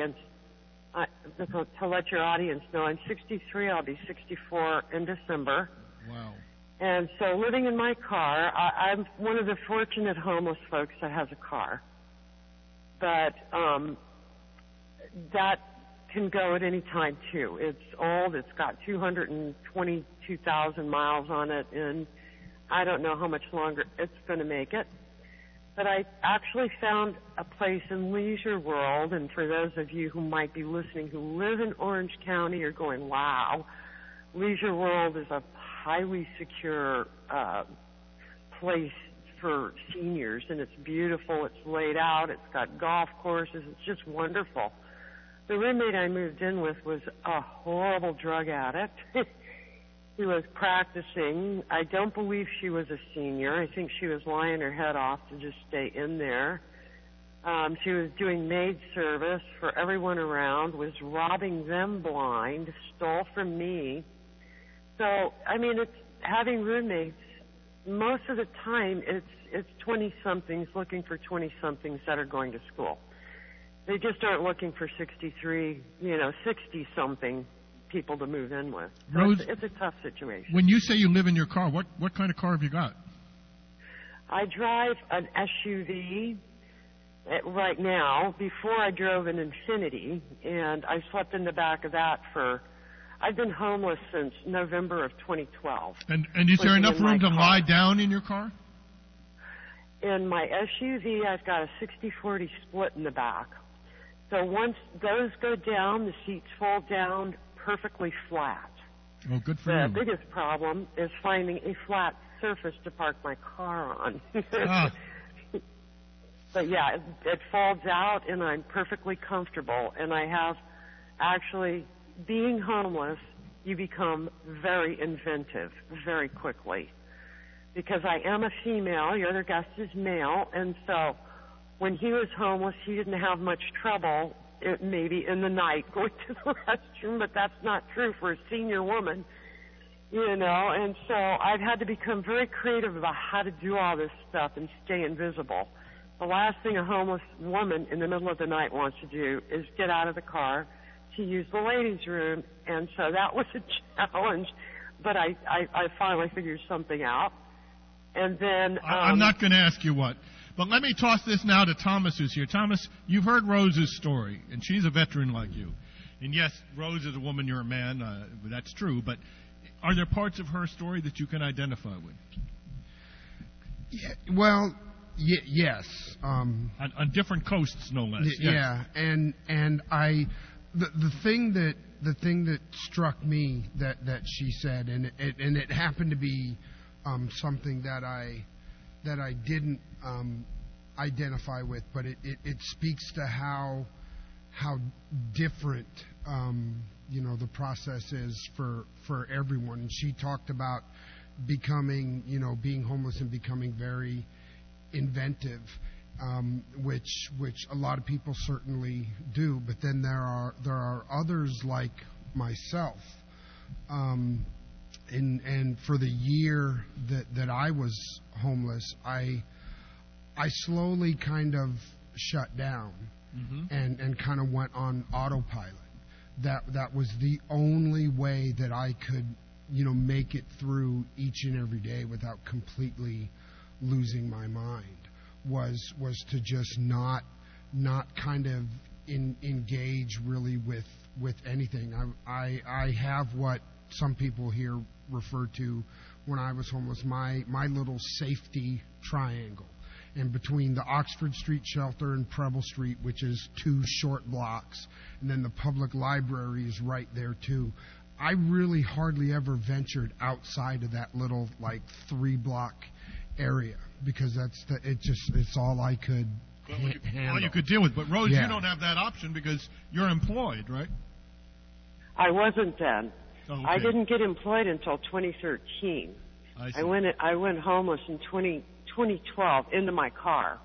To let your audience know, I'm 63. I'll be 64 in December. Wow. And so living in my car, I'm one of the fortunate homeless folks that has a car. But that can go at any time, too. It's old. It's got 222,000 miles on it, and I don't know how much longer it's going to make it. But I actually found a place in Leisure World, and for those of you who might be listening who live in Orange County, you're going, wow, Leisure World is a highly secure place for seniors, and it's beautiful. It's laid out. It's got golf courses. It's just wonderful. The roommate I moved in with was a horrible drug addict. He was practicing. I don't believe she was a senior. I think she was lying her head off to just stay in there. She was doing maid service for everyone around, was robbing them blind, stole from me. So, I mean, it's having roommates. Most of the time, it's 20-somethings looking for 20-somethings that are going to school. They just aren't looking for 60-something people to move in with. So Rose, it's a tough situation. When you say you live in your car, what kind of car have you got? I drive an SUV right now. Before I drove an Infiniti, and I slept in the back of that I've been homeless since November of 2012. And is there enough room to lie down in your car? In my SUV, I've got a 60-40 split in the back. So once those go down, the seats fall down perfectly flat. Oh, good for you. you. The biggest problem is finding a flat surface to park my car on. But yeah, it falls out, and I'm perfectly comfortable. And I have actually, being homeless, you become very inventive very quickly. Because I am a female, your other guest is male, and so when he was homeless, he didn't have much trouble, maybe in the night, going to the restroom, but that's not true for a senior woman, and so I've had to become very creative about how to do all this stuff and stay invisible. The last thing a homeless woman in the middle of the night wants to do is get out of the car to use the ladies' room, and so that was a challenge, but I finally figured something out. And then I'm not going to ask you what, but let me toss this now to Thomas, who's here. Thomas, you've heard Rose's story, and she's a veteran like you. And yes, Rose is a woman, you're a man. That's true, but are there parts of her story that you can identify with? Yeah, well, yes. On different coasts, no less. Yeah, and the thing that struck me that she said, and it happened to be something that I didn't identify with, but it speaks to how different the process is for everyone. And she talked about being homeless and becoming very inventive, which a lot of people certainly do. But then there are others like myself. And for the year that I was homeless, I slowly kind of shut down and kind of went on autopilot. That was the only way that I could, make it through each and every day without completely losing my mind. Was to just not kind of engage really with anything. I have what some people here refer to when I was homeless, my little safety triangle. And between the Oxford Street shelter and Preble Street, which is 2 short blocks, and then the public library is right there too, I really hardly ever ventured outside of that little 3-block area, because it's all I could handle. All you could deal with. But Rose, you don't have that option because you're employed, right? I wasn't then. Okay. I didn't get employed until 2013. I went homeless in 2012 into my car,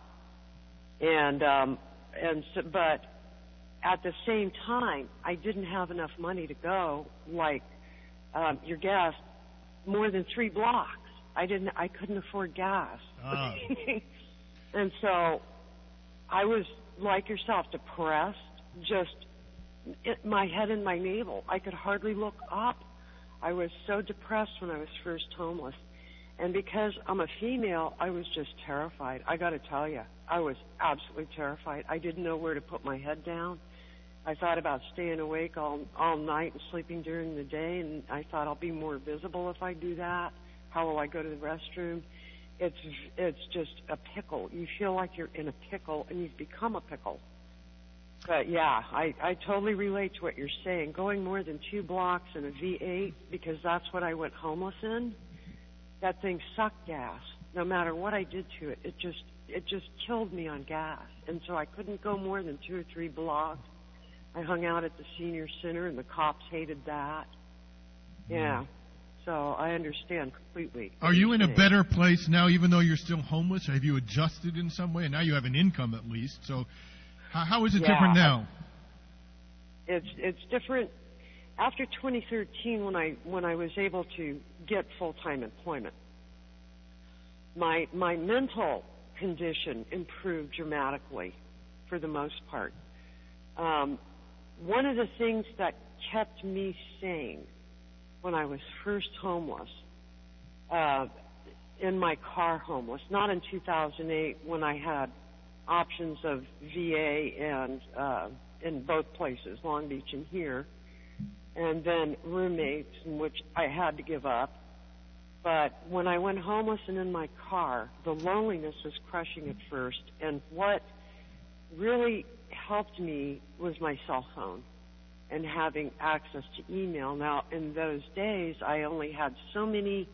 but at the same time, I didn't have enough money to go your gas more than 3 blocks. I couldn't afford gas. Oh. And so I was like yourself, depressed, just my head in my navel. I could hardly look up. I was so depressed when I was first homeless. And because I'm a female, I was just terrified. I got to tell you, I was absolutely terrified. I didn't know where to put my head down. I thought about staying awake all night and sleeping during the day, and I thought I'll be more visible if I do that. How will I go to the restroom? It's just a pickle. You feel like you're in a pickle, and you've become a pickle. But yeah, I totally relate to what you're saying. Going more than 2 blocks in a V8, because that's what I went homeless in, that thing sucked gas. No matter what I did to it, it just killed me on gas. And so I couldn't go more than 2 or 3 blocks. I hung out at the senior center, and the cops hated that. Yeah. So I understand completely. Are you in a better place now, even though you're still homeless? Have you adjusted in some way? And now you have an income at least. So how is it different now? It's different. After 2013, when I was able to get full-time employment, my mental condition improved dramatically for the most part. One of the things that kept me sane when I was first homeless, in my car homeless, not in 2008 when I had options of VA and in both places, Long Beach and here, and then roommates, in which I had to give up. But when I went homeless and in my car, the loneliness was crushing at first, and what really helped me was my cell phone and having access to email. Now, in those days, I only had so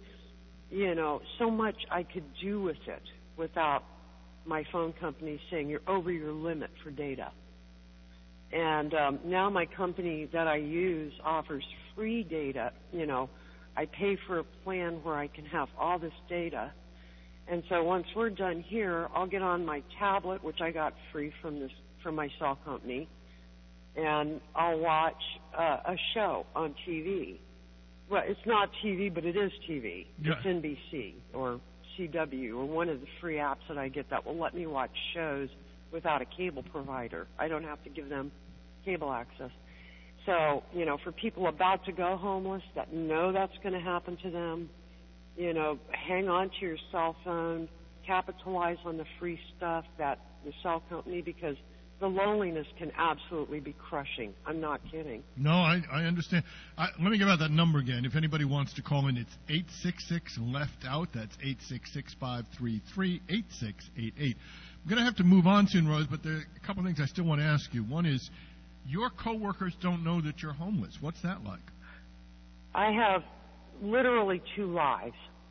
much I could do with it without my phone company saying you're over your limit for data. And now my company that I use offers free data. I pay for a plan where I can have all this data. And so once we're done here, I'll get on my tablet, which I got free from my cell company, and I'll watch a show on TV. Well, it's not TV, but it is TV. Yeah. It's NBC or CW or one of the free apps that I get that will let me watch shows without a cable provider. I don't have to give them cable access. So, for people about to go homeless that know that's going to happen to them, hang on to your cell phone, capitalize on the free stuff that the cell company, because the loneliness can absolutely be crushing. I'm not kidding. No, I understand. Let me give out that number again. If anybody wants to call in, it's 866-LEFT-OUT. That's 866-533-8688. I'm going to have to move on soon, Rose, but there are a couple of things I still want to ask you. One is, your coworkers don't know that you're homeless. What's that like? I have literally 2 lives.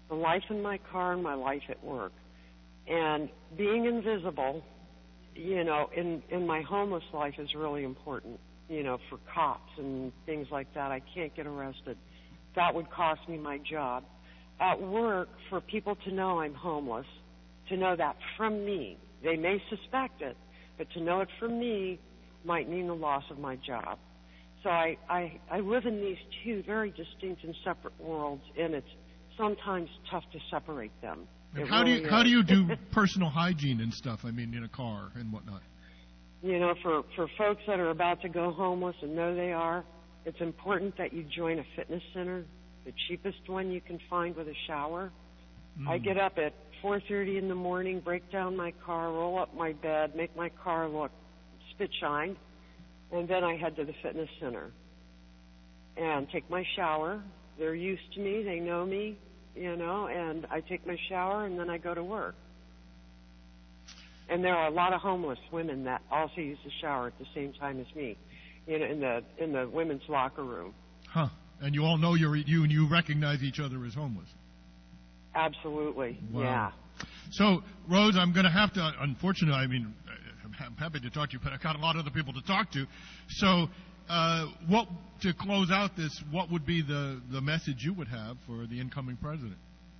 the life in my car and my life at work. And being invisible, you know, in my homeless life is really important, you know, for cops and things like that. I can't get arrested. That would cost me my job. At work, for people to know I'm homeless, to know that from me, they may suspect it, but to know it from me might mean the loss of my job. So I live in these two very distinct and separate worlds, and it's sometimes tough to separate them. And how do you do personal hygiene and stuff? I mean, in a car and whatnot. You know, for folks that are about to go homeless and know they are, it's important that you join a fitness center, the cheapest one you can find with a shower. I get up at 4:30 in the morning, break down my car, roll up my bed, make my car look spit shined, and then I head to the fitness center and take my shower. They're used to me, they know me, you know, and I take my shower and then I go to work. And there are a lot of homeless women that also use the shower at the same time as me, you know, in the women's locker room. Huh. And you all know you and you recognize each other as homeless. Absolutely. Wow. Yeah. So, Rose, I'm going to have to, unfortunately, I mean, I'm happy to talk to you, but I've got a lot of other people to talk to. So, to close out this, what would be the message you would have for the incoming president?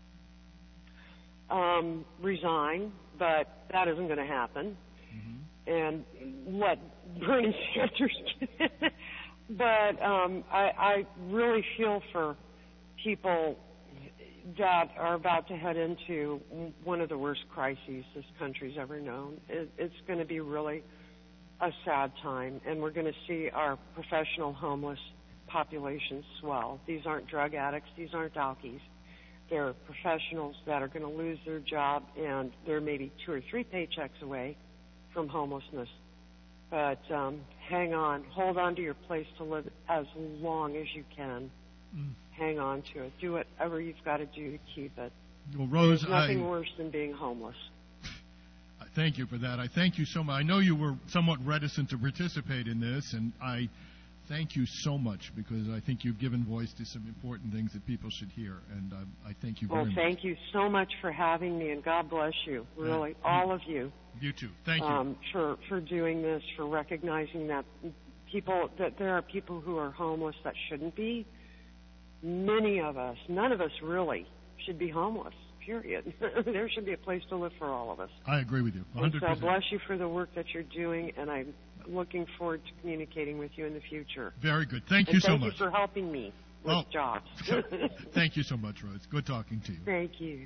Resign, but that isn't going to happen. And let Bernie Sanders get in. But I really feel for people that are about to head into one of the worst crises this country's ever known. It's going to be really a sad time, and we're going to see our professional homeless population swell. These aren't drug addicts. These aren't alkies. They're professionals that are going to lose their job, and they're maybe 2 or 3 paychecks away from homelessness. But hang on. Hold on to your place to live as long as you can. Hang on to it. Do whatever you've got to do to keep it. Well, Rose, there's nothing worse than being homeless. I thank you for that. I thank you so much. I know you were somewhat reticent to participate in this, and I thank you so much because I think you've given voice to some important things that people should hear, and I thank you very much. Well, thank you so much for having me, and God bless you, really, all of you. You too. Thank you. For doing this, for recognizing that there are people who are homeless that shouldn't be. Many of us, none of us really, should be homeless, period. There should be a place to live for all of us. I agree with you, 100%. And so bless you for the work that you're doing, and I'm looking forward to communicating with you in the future. Very good. Thank you so much. Thank you for helping me with jobs. Thank you so much, Rose. Good talking to you. Thank you.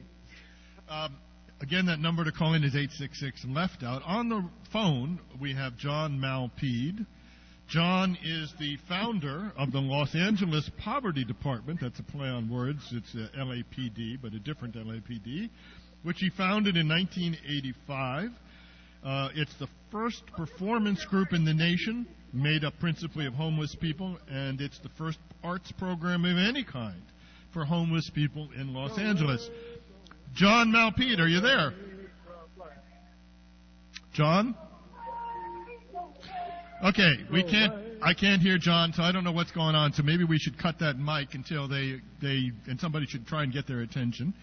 Again, that number to call in is 866 Left Out. On the phone, we have John Malpede. John is the founder of the Los Angeles Poverty Department. That's a play on words. It's LAPD, but a different LAPD, which he founded in 1985. It's the first performance group in the nation made up principally of homeless people, and it's the first arts program of any kind for homeless people in Los Angeles. John Malpede, are you there? John? Okay, I can't hear John, so I don't know what's going on, so maybe we should cut that mic until and somebody should try and get their attention.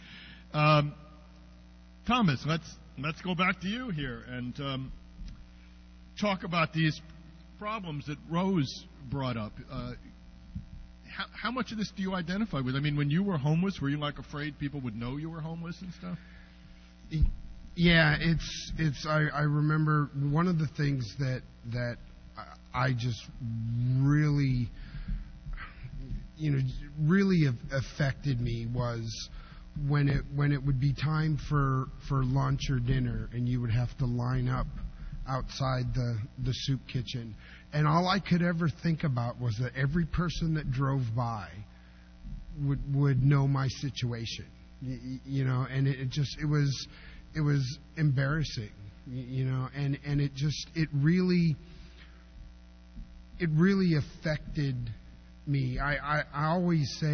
Thomas, let's go back to you here and talk about these problems that Rose brought up. How much of this do you identify with? I mean, when you were homeless, were you like afraid people would know you were homeless and stuff? Yeah, I remember one of the things that I just really affected me was when it would be time for lunch or dinner and you would have to line up outside the soup kitchen, and all I could ever think about was that every person that drove by would know my situation, and it was embarrassing, and it really affected me. I always say,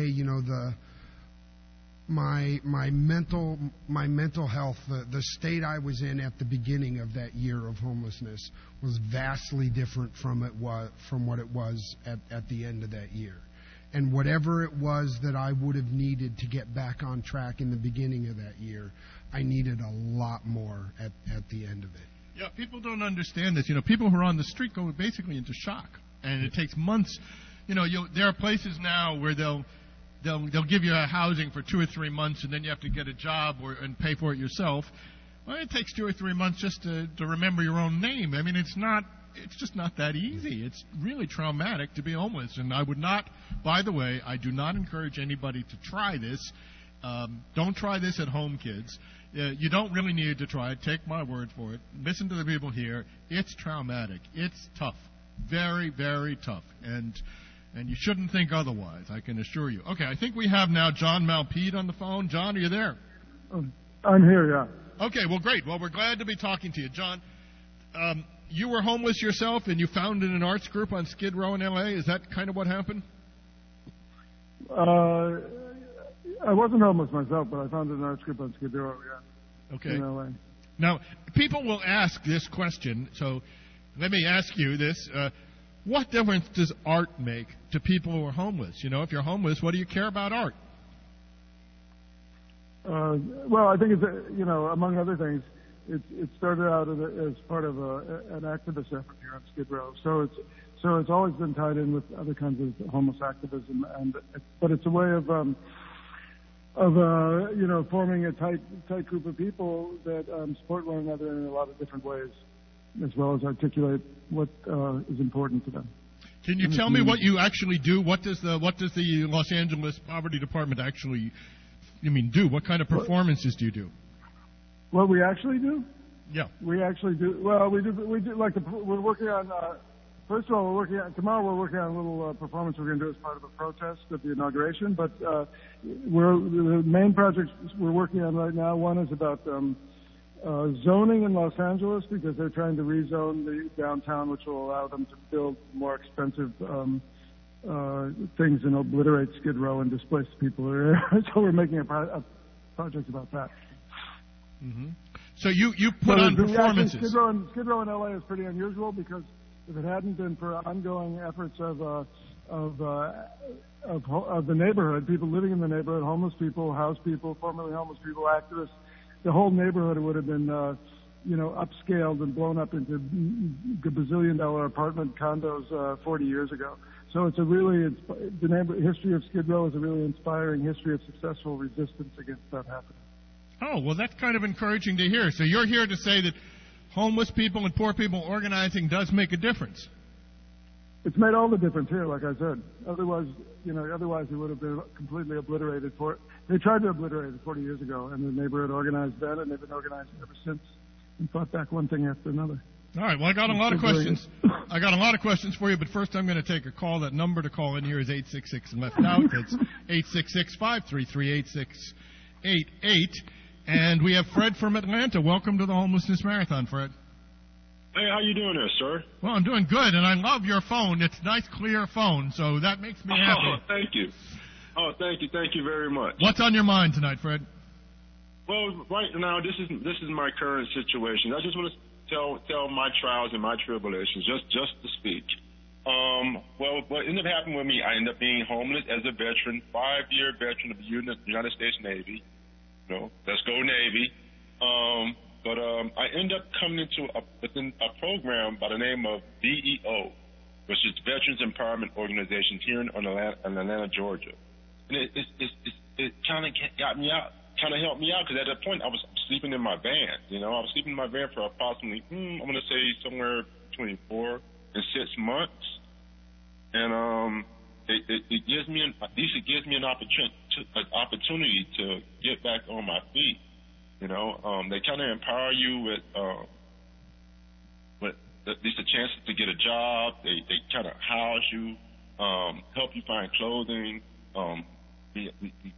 my mental health, the state I was in at the beginning of that year of homelessness was vastly different from what it was at the end of that year. And whatever it was that I would have needed to get back on track in the beginning of that year, I needed a lot more at the end of it. Yeah, people don't understand this. People who are on the street go basically into shock, and it takes months. There are places now where they'll give you a housing for 2 or 3 months, and then you have to get a job and pay for it yourself. Well, it takes 2 or 3 months just to remember your own name. I mean, it's just not that easy. It's really traumatic to be homeless, and I would not. By the way, I do not encourage anybody to try this. Don't try this at home, kids. You don't really need to try it. Take my word for it. Listen to the people here. It's traumatic. It's tough. Very, very tough. And you shouldn't think otherwise, I can assure you. Okay, I think we have now John Malpede on the phone. John, are you there? I'm here, yeah. Okay, well, great. Well, we're glad to be talking to you. John, you were homeless yourself, and you founded an arts group on Skid Row in L.A.? Is that kind of what happened? I wasn't homeless myself, but I founded an arts group on Skid Row, yeah. Okay. In LA. Now, people will ask this question, so let me ask you this. What difference does art make to people who are homeless? If you're homeless, what do you care about art? Well, I think it's, among other things, it started out as part of an activist effort here on Skid Row. So it's always been tied in with other kinds of homeless activism, but it's a way of forming a tight group of people that support one another in a lot of different ways, as well as articulate what is important to them. Can you tell me what you actually do? What does the Los Angeles Poverty Department actually do? What kind of performances do you do? What we actually do? Yeah. We actually do. Well, we do like we're working on. First of all, tomorrow we're working on a little performance we're going to do as part of a protest of the inauguration. But the main projects we're working on right now. One is about zoning in Los Angeles, because they're trying to rezone the downtown, which will allow them to build more expensive things and obliterate Skid Row and displace people there. So we're making a project about that. Mm-hmm. So you put on performances. Skid Row in LA is pretty unusual, because if it hadn't been for ongoing efforts of the neighborhood, people living in the neighborhood, homeless people, house people, formerly homeless people, activists, the whole neighborhood would have been upscaled and blown up into gazillion-dollar apartment condos 40 years ago. So it's the history of Skid Row is a really inspiring history of successful resistance against that happening. Oh, well, that's kind of encouraging to hear. So you're here to say that homeless people and poor people organizing does make a difference. It's made all the difference here, like I said. Otherwise it would have been completely obliterated. They tried to obliterate it 40 years ago, and the neighborhood organized then, and they've been organizing ever since, and fought back one thing after another. All right. Well, I got a lot of questions. I got a lot of questions for you, but first I'm going to take a call. That number to call in here is 866 and left out. That's 866-533-8688. And we have Fred from Atlanta. Welcome to the Homelessness Marathon, Fred. Hey, how you doing there, sir? Well, I'm doing good, and I love your phone. It's a nice, clear phone, so that makes me happy. Oh, thank you. Oh, thank you very much. What's on your mind tonight, Fred? Well, right now, this is my current situation. I just want to tell my trials and my tribulations, just to speak. Well, what ended up happening with me, I ended up being homeless as a veteran, 5-year veteran of the United States Navy. Let's go Navy. But I ended up coming into within a program by the name of VEO, which is Veterans Empowerment Organization here in Atlanta, Georgia. And it kind of got me out, kind of helped me out, because at that point I was sleeping in my van. I was sleeping in my van for approximately, I'm going to say somewhere between 4 and 6 months. And it gives me an opportunity to get back on my feet. They kind of empower you with at least a chance to get a job. They kind of house you, help you find clothing. We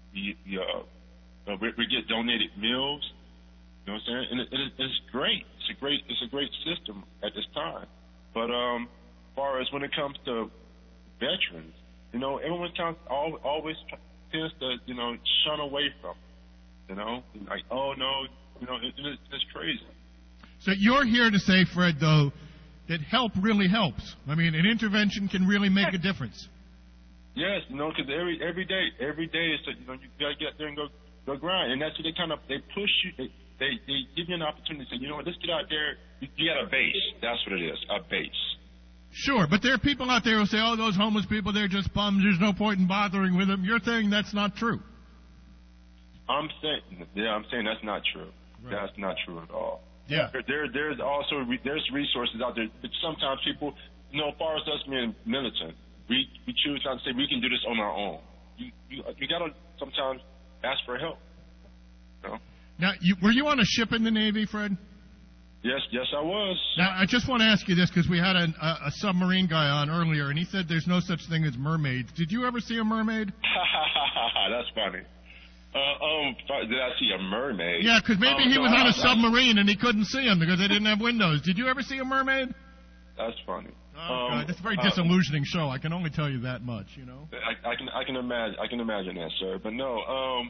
get donated meals. You know what I'm saying? And it's great. It's a great system at this time. But as far as when it comes to veterans, everyone always tends to shun away from it. Like, oh no, it's crazy. So you're here to say, Fred, though, that help really helps. I mean, an intervention can really make a difference. Yes, because every day is you gotta get there and go grind, and that's what they push you. They give you an opportunity to say, let's get out there. You got a base. That's what it is, a base. Sure, but there are people out there who say, "Oh, those homeless people, they're just bums. There's no point in bothering with them." You're saying that's not true. I'm saying that's not true. Right. That's not true at all. Yeah. There's also resources out there, but sometimes people, as far as us being militant, we choose not to say we can do this on our own. You gotta sometimes ask for help. Now, were you on a ship in the Navy, Fred? Yes, I was. Now, I just want to ask you this because we had a submarine guy on earlier, and he said there's no such thing as mermaids. Did you ever see a mermaid? That's funny. Did I see a mermaid? Yeah, because maybe he was on a submarine and he couldn't see them because they didn't have windows. Did you ever see a mermaid? That's funny. Oh, God, that's a very disillusioning show. I can only tell you that much. I can imagine that, sir. But no,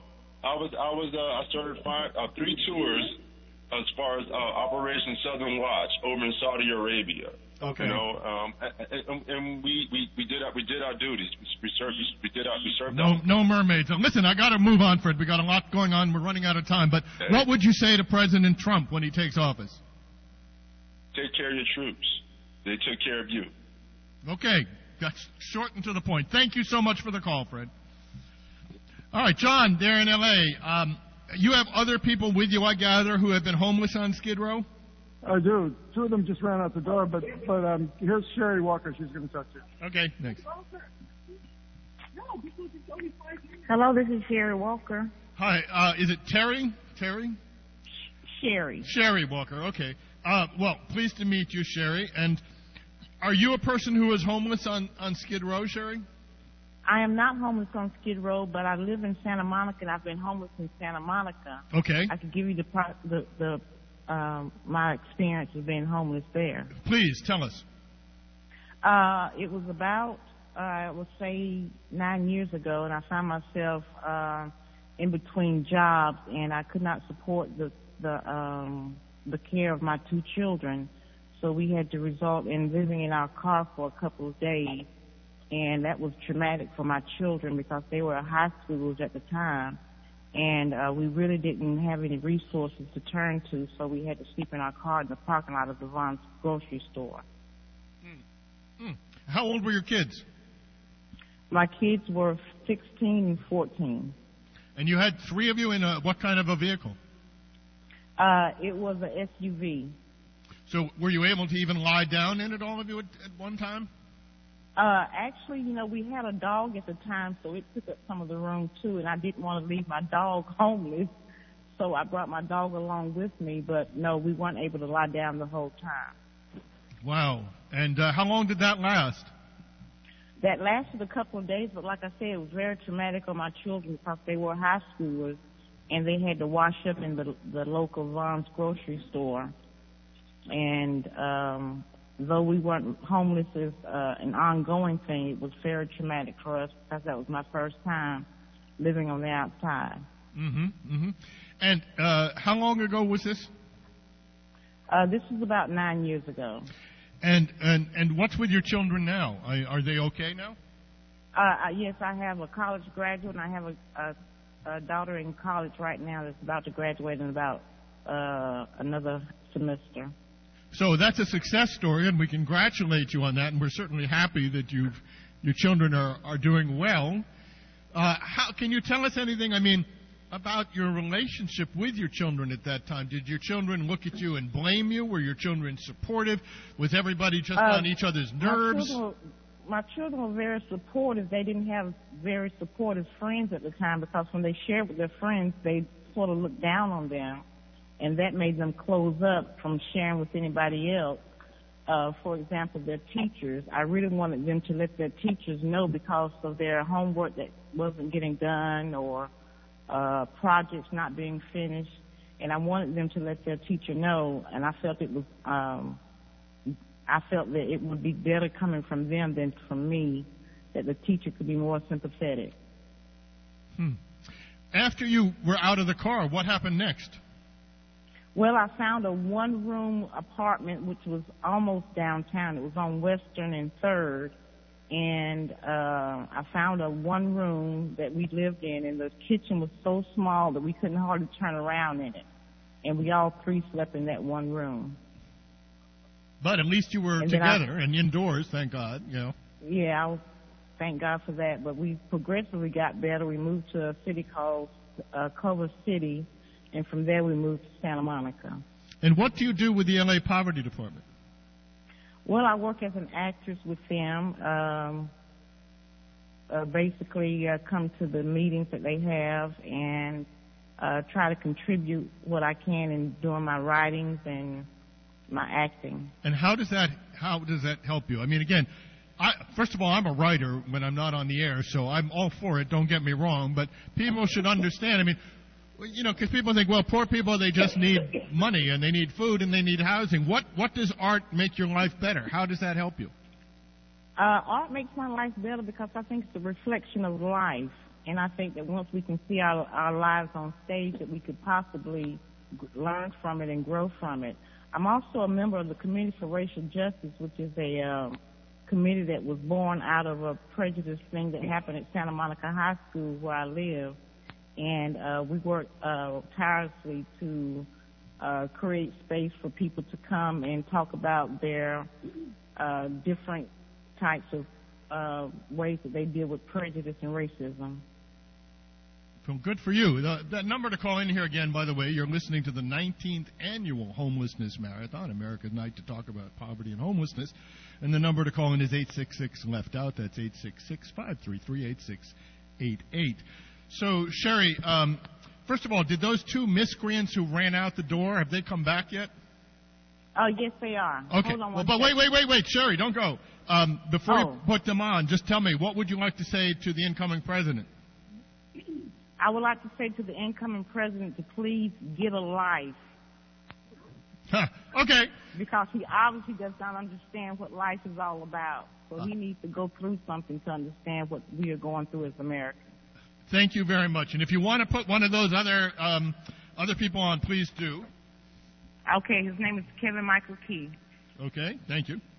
I started 3 tours as far as Operation Southern Watch over in Saudi Arabia. Okay. And we did our duties. We served. No mermaids. Listen, I got to move on, Fred. We got a lot going on. We're running out of time. But what would you say to President Trump when he takes office? Take care of your troops. They took care of you. Okay, that's short and to the point. Thank you so much for the call, Fred. All right, John, there in L.A., you have other people with you, I gather, who have been homeless on Skid Row? I do. 2 of them just ran out the door, but here's Sherry Walker. She's going to talk to you. Okay, next. Hello, this is Sherry Walker. Hi, is it Terry? Sherry. Sherry Walker, okay. Well, pleased to meet you, Sherry. And are you a person who is homeless on Skid Row, Sherry? I am not homeless on Skid Row, but I live in Santa Monica, and I've been homeless in Santa Monica. Okay. I could give you my experience of being homeless there. Please, tell us. It was about, I would say, 9 years ago, and I found myself in between jobs, and I could not support the care of my 2 children, so we had to resort in living in our car for a couple of days, and that was traumatic for my children because they were high schoolers at the time, and we really didn't have any resources to turn to, so we had to sleep in our car in the parking lot of the Vons grocery store. How old were your kids? My kids were 16 and 14. And you had 3 of you in what kind of a vehicle? It was a SUV. So were you able to even lie down in it, all of you, at one time? Actually, we had a dog at the time, so it took up some of the room, too, and I didn't want to leave my dog homeless, so I brought my dog along with me, but no, we weren't able to lie down the whole time. Wow. And how long did that last? That lasted a couple of days, but like I said, it was very traumatic on my children because they were high schoolers, and they had to wash up in the local Vons grocery store. And though we weren't homeless as an ongoing thing, it was very traumatic for us because that was my first time living on the outside. And how long ago was this? This was about 9 years ago. And what's with your children now? Are they okay now? Yes, I have a college graduate, and I have a daughter in college right now that's about to graduate in about another semester. So that's a success story, and we congratulate you on that, and we're certainly happy that your children are doing well. Can you tell us anything, about your relationship with your children at that time? Did your children look at you and blame you? Were your children supportive? Was everybody just on each other's nerves? My children were very supportive. They didn't have very supportive friends at the time because when they shared with their friends, they sort of looked down on them. And that made them close up from sharing with anybody else. For example, their teachers. I really wanted them to let their teachers know because of their homework that wasn't getting done or projects not being finished. And I wanted them to let their teacher know. And I felt that it would be better coming from them than from me, that the teacher could be more sympathetic. After you were out of the car, what happened next? Well, I found a one-room apartment which was almost downtown. It was on Western and 3rd, and I found a one room that we lived in, and the kitchen was so small that we couldn't hardly turn around in it, and we all three slept in that one room. But at least you were together and indoors, thank God. Yeah, thank God for that. But we progressively got better. We moved to a city called Culver City, and from there we moved to Santa Monica. And what do you do with the LA Poverty Department? Well, I work as an actress with them. Basically, come to the meetings that they have and try to contribute what I can in doing my writings and my acting. And how does that help you? I mean, again, first of all, I'm a writer when I'm not on the air, so I'm all for it. Don't get me wrong, but people should understand. I mean, because people think, well, poor people, they just need money and they need food and they need housing. What does art make your life better? How does that help you? Art makes my life better because I think it's a reflection of life, and I think that once we can see our lives on stage, that we could possibly learn from it and grow from it. I'm also a member of the Committee for Racial Justice, which is a committee that was born out of a prejudice thing that happened at Santa Monica High School where I live. And we work tirelessly to create space for people to come and talk about their different types of ways that they deal with prejudice and racism. Well, good for you. That number to call in here again, by the way, you're listening to the 19th Annual Homelessness Marathon, America's Night to talk about poverty and homelessness. And the number to call in is 866-LEFT-OUT. That's 866-533-8688. So, Sherry, first of all, did those two miscreants who ran out the door, have they come back yet? Oh, yes, they are. Okay. But wait, Sherry, don't go. Before you put them on, just tell me, what would you like to say to the incoming president? I would like to say to the incoming president to please get a life. Okay. Because he obviously does not understand what life is all about. So he needs to go through something to understand what we are going through as Americans. Thank you very much. And if you want to put one of those other people on, please do. Okay, his name is Kevin Michael Key. Okay, thank you.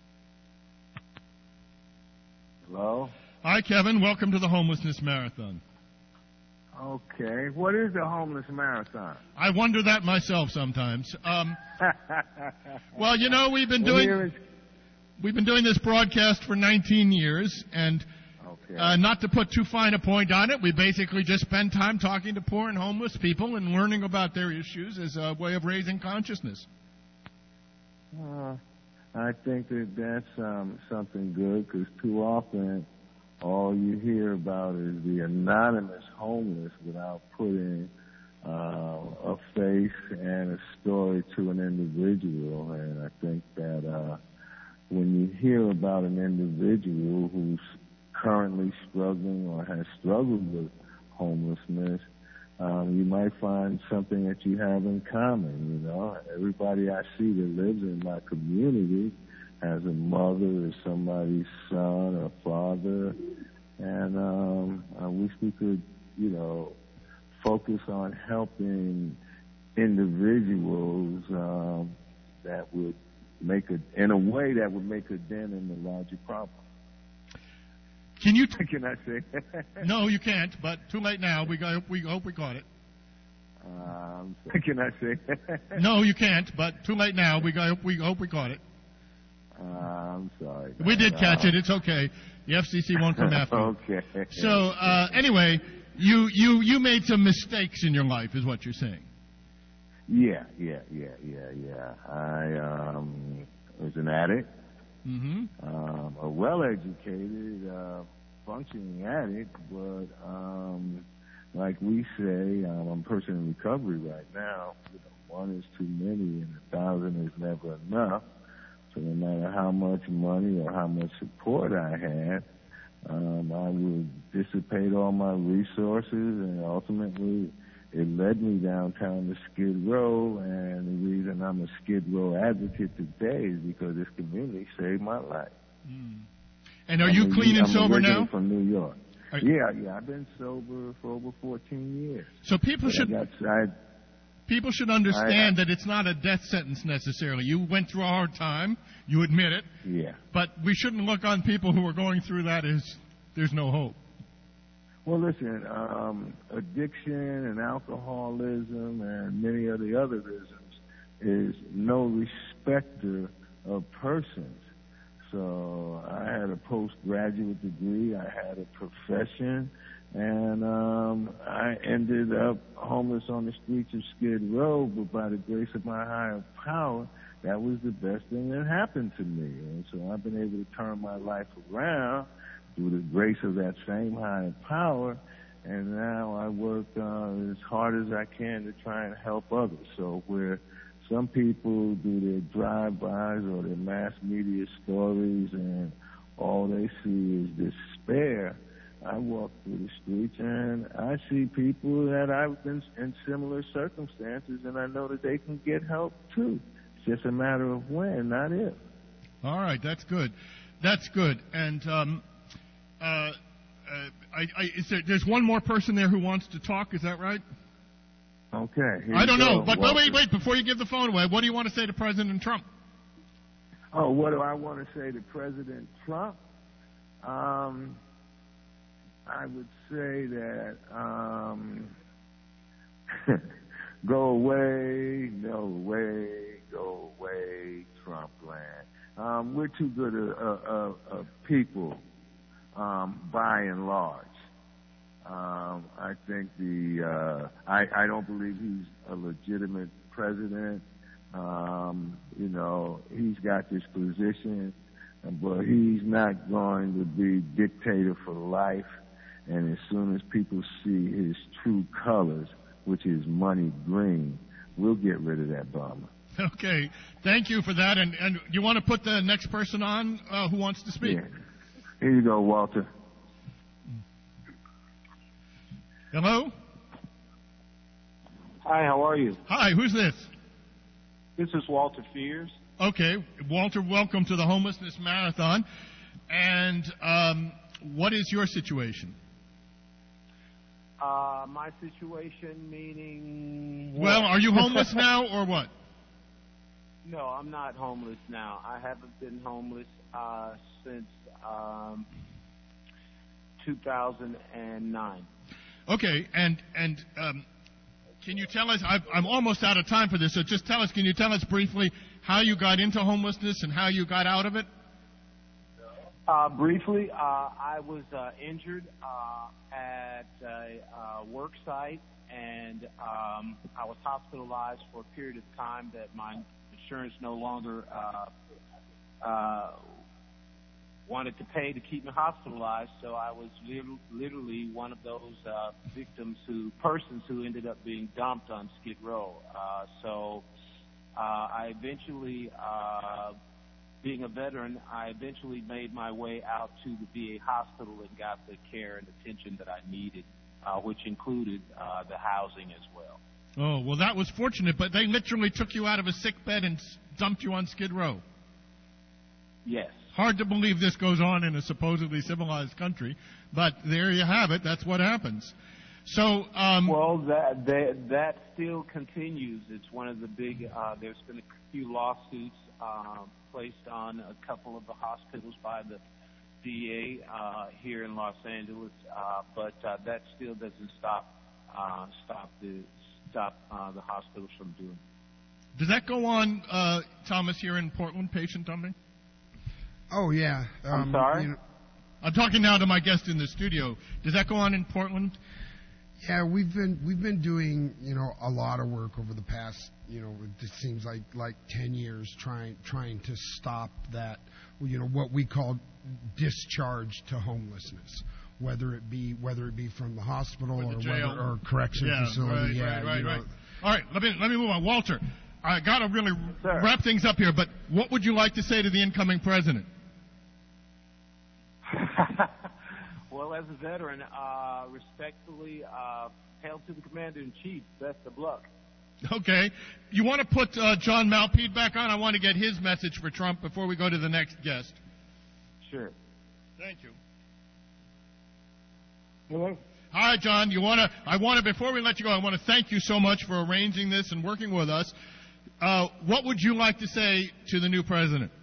Hello? Hi, Kevin. Welcome to the Homelessness Marathon. Okay. What is the Homeless Marathon? I wonder that myself sometimes. Well, we've been doing this broadcast for 19 years, and not to put too fine a point on it, we basically just spend time talking to poor and homeless people and learning about their issues as a way of raising consciousness. I think that's something good, because too often all you hear about is the anonymous homeless without putting a face and a story to an individual. And I think that when you hear about an individual who's currently struggling or has struggled with homelessness, you might find something that you have in common. Everybody I see that lives in my community has a mother or somebody's son or father, and I wish we could, focus on helping individuals that would in a way that would make a dent in the larger problem. Can I say? No, you can't. But too late now. We hope we got it. Can I say? No, you can't. But too late now. We hope we got it. I'm sorry. We did catch it. It's okay. The FCC won't come after you. Okay. So anyway, you made some mistakes in your life, is what you're saying. Yeah. I was an addict. Mm-hmm. A well-educated, functioning addict, but like we say, I'm a person in recovery right now. One is too many, and 1,000 is never enough. So no matter how much money or how much support I had, I would dissipate all my resources, and ultimately it led me downtown to Skid Row, and the reason I'm a Skid Row advocate today is because this community saved my life. Mm. And are you clean and sober now? I'm from New York. Yeah, I've been sober for over 14 years. So people should people should understand that it's not a death sentence necessarily. You went through a hard time. You admit it. Yeah. But we shouldn't look on people who are going through that as there's no hope. Well, listen, addiction and alcoholism and many of the other isms is no respecter of persons. So I had a postgraduate degree, I had a profession, and I ended up homeless on the streets of Skid Row, but by the grace of my higher power, that was the best thing that happened to me. And so I've been able to turn my life around through the grace of that same higher power, and now I work as hard as I can to try and help others. So where some people do their drive-bys or their mass media stories and all they see is despair, I walk through the streets and I see people that I've been in similar circumstances, and I know that they can get help too. It's just a matter of when, not if. All right, that's good. That's good. And there's one more person there who wants to talk. Is that right? Okay. I don't know, but wait. Before you give the phone away, what do you want to say to President Trump? Oh, what do I want to say to President Trump? I would say that go away, go away, Trump land. We're too good a people, by and large. I think I don't believe he's a legitimate president. He's got this position, but he's not going to be dictator for life. And as soon as people see his true colors, which is money green, we'll get rid of that bummer. Okay. Thank you for that. And you want to put the next person on who wants to speak? Yeah. Here you go, Walter. Hello? Hi, how are you? Hi, who's this? This is Walter Fears. Okay. Walter, welcome to the Homelessness Marathon. And what is your situation? My situation meaning... Well, are you homeless now or what? No, I'm not homeless now. I haven't been homeless since 2009. Okay, and can you tell us, I'm almost out of time for this, so just can you tell us briefly how you got into homelessness and how you got out of it? Briefly, I was injured at a work site, and I was hospitalized for a period of time that my insurance no longer wanted to pay to keep me hospitalized, so I was literally one of those persons who ended up being dumped on Skid Row. I eventually, being a veteran, I eventually made my way out to the VA hospital and got the care and attention that I needed, which included the housing as well. Oh, well, that was fortunate, but they literally took you out of a sick bed and dumped you on Skid Row. Yes. Hard to believe this goes on in a supposedly civilized country, but there you have it. That's what happens. So, well, that still continues. It's one of the big. There's been a few lawsuits placed on a couple of the hospitals by the DA here in Los Angeles, but that still doesn't stop the hospitals from doing it. Does that go on, Thomas, here in Portland, patient dumping? Oh, yeah. I'm sorry? I'm talking now to my guest in the studio. Does that go on in Portland? Yeah, we've been doing, a lot of work over the past, it seems like 10 years trying to stop that, what we call discharge to homelessness, whether it be from the hospital or jail or correction facility. Right. All right, let me move on. Walter, I got to really wrap things up here, but what would you like to say to the incoming president? Well, as a veteran, respectfully, hail to the commander-in-chief. Best of luck. Okay. You want to put John Malpede back on? I want to get his message for Trump before we go to the next guest. Sure. Thank you. Hello? Hi, John. Before we let you go, I want to thank you so much for arranging this and working with us. What would you like to say to the new president?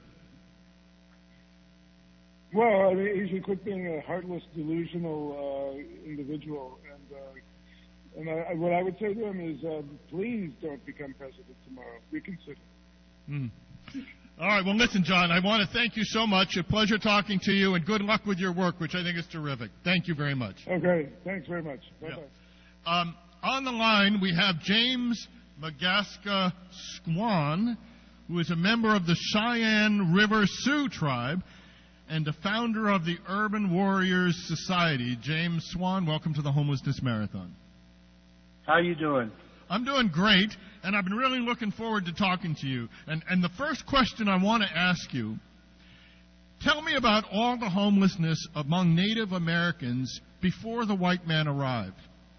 Well, he should quit being a heartless, delusional individual. And what I would say to him is, please don't become president tomorrow. Reconsider. All right. Well, listen, John, I want to thank you so much. A pleasure talking to you, and good luck with your work, which I think is terrific. Thank you very much. Okay. Thanks very much. Bye-bye. Yeah. On the line, we have James Magaska Squan, who is a member of the Cheyenne River Sioux tribe and the founder of the Urban Warriors Society. James Swan, welcome to the Homelessness Marathon. How you doing? I'm doing great, and I've been really looking forward to talking to you. And the first question I want to ask you, tell me about all the homelessness among Native Americans before the white man arrived.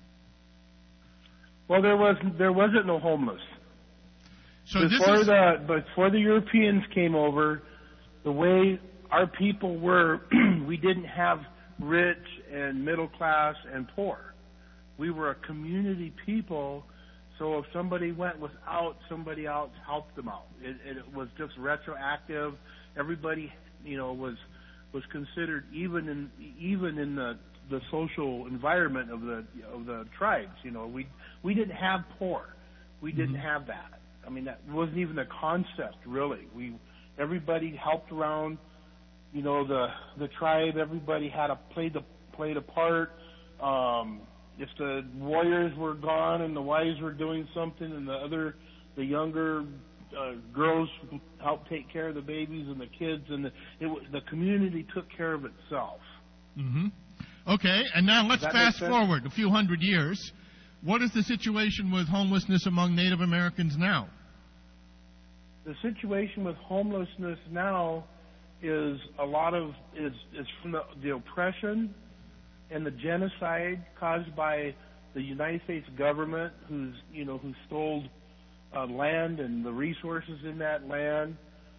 Well, there wasn't no homeless. So before the Europeans came over, the way our people were, we didn't have rich and middle class and poor. We were a community people, so if somebody went without, somebody else helped them out. It was just retroactive. Everybody, was considered even in the social environment of the tribes. We didn't have poor. We didn't have that. I mean, that wasn't even a concept, really. Everybody helped around. The tribe. Everybody played a part. If the warriors were gone and the wives were doing something, and the younger girls helped take care of the babies and the kids, and the community took care of itself. Mm-hmm. Okay, and now let's fast forward a few hundred years. What is the situation with homelessness among Native Americans now? The situation with homelessness now is from the oppression and the genocide caused by the United States government, who stole land and the resources in that land.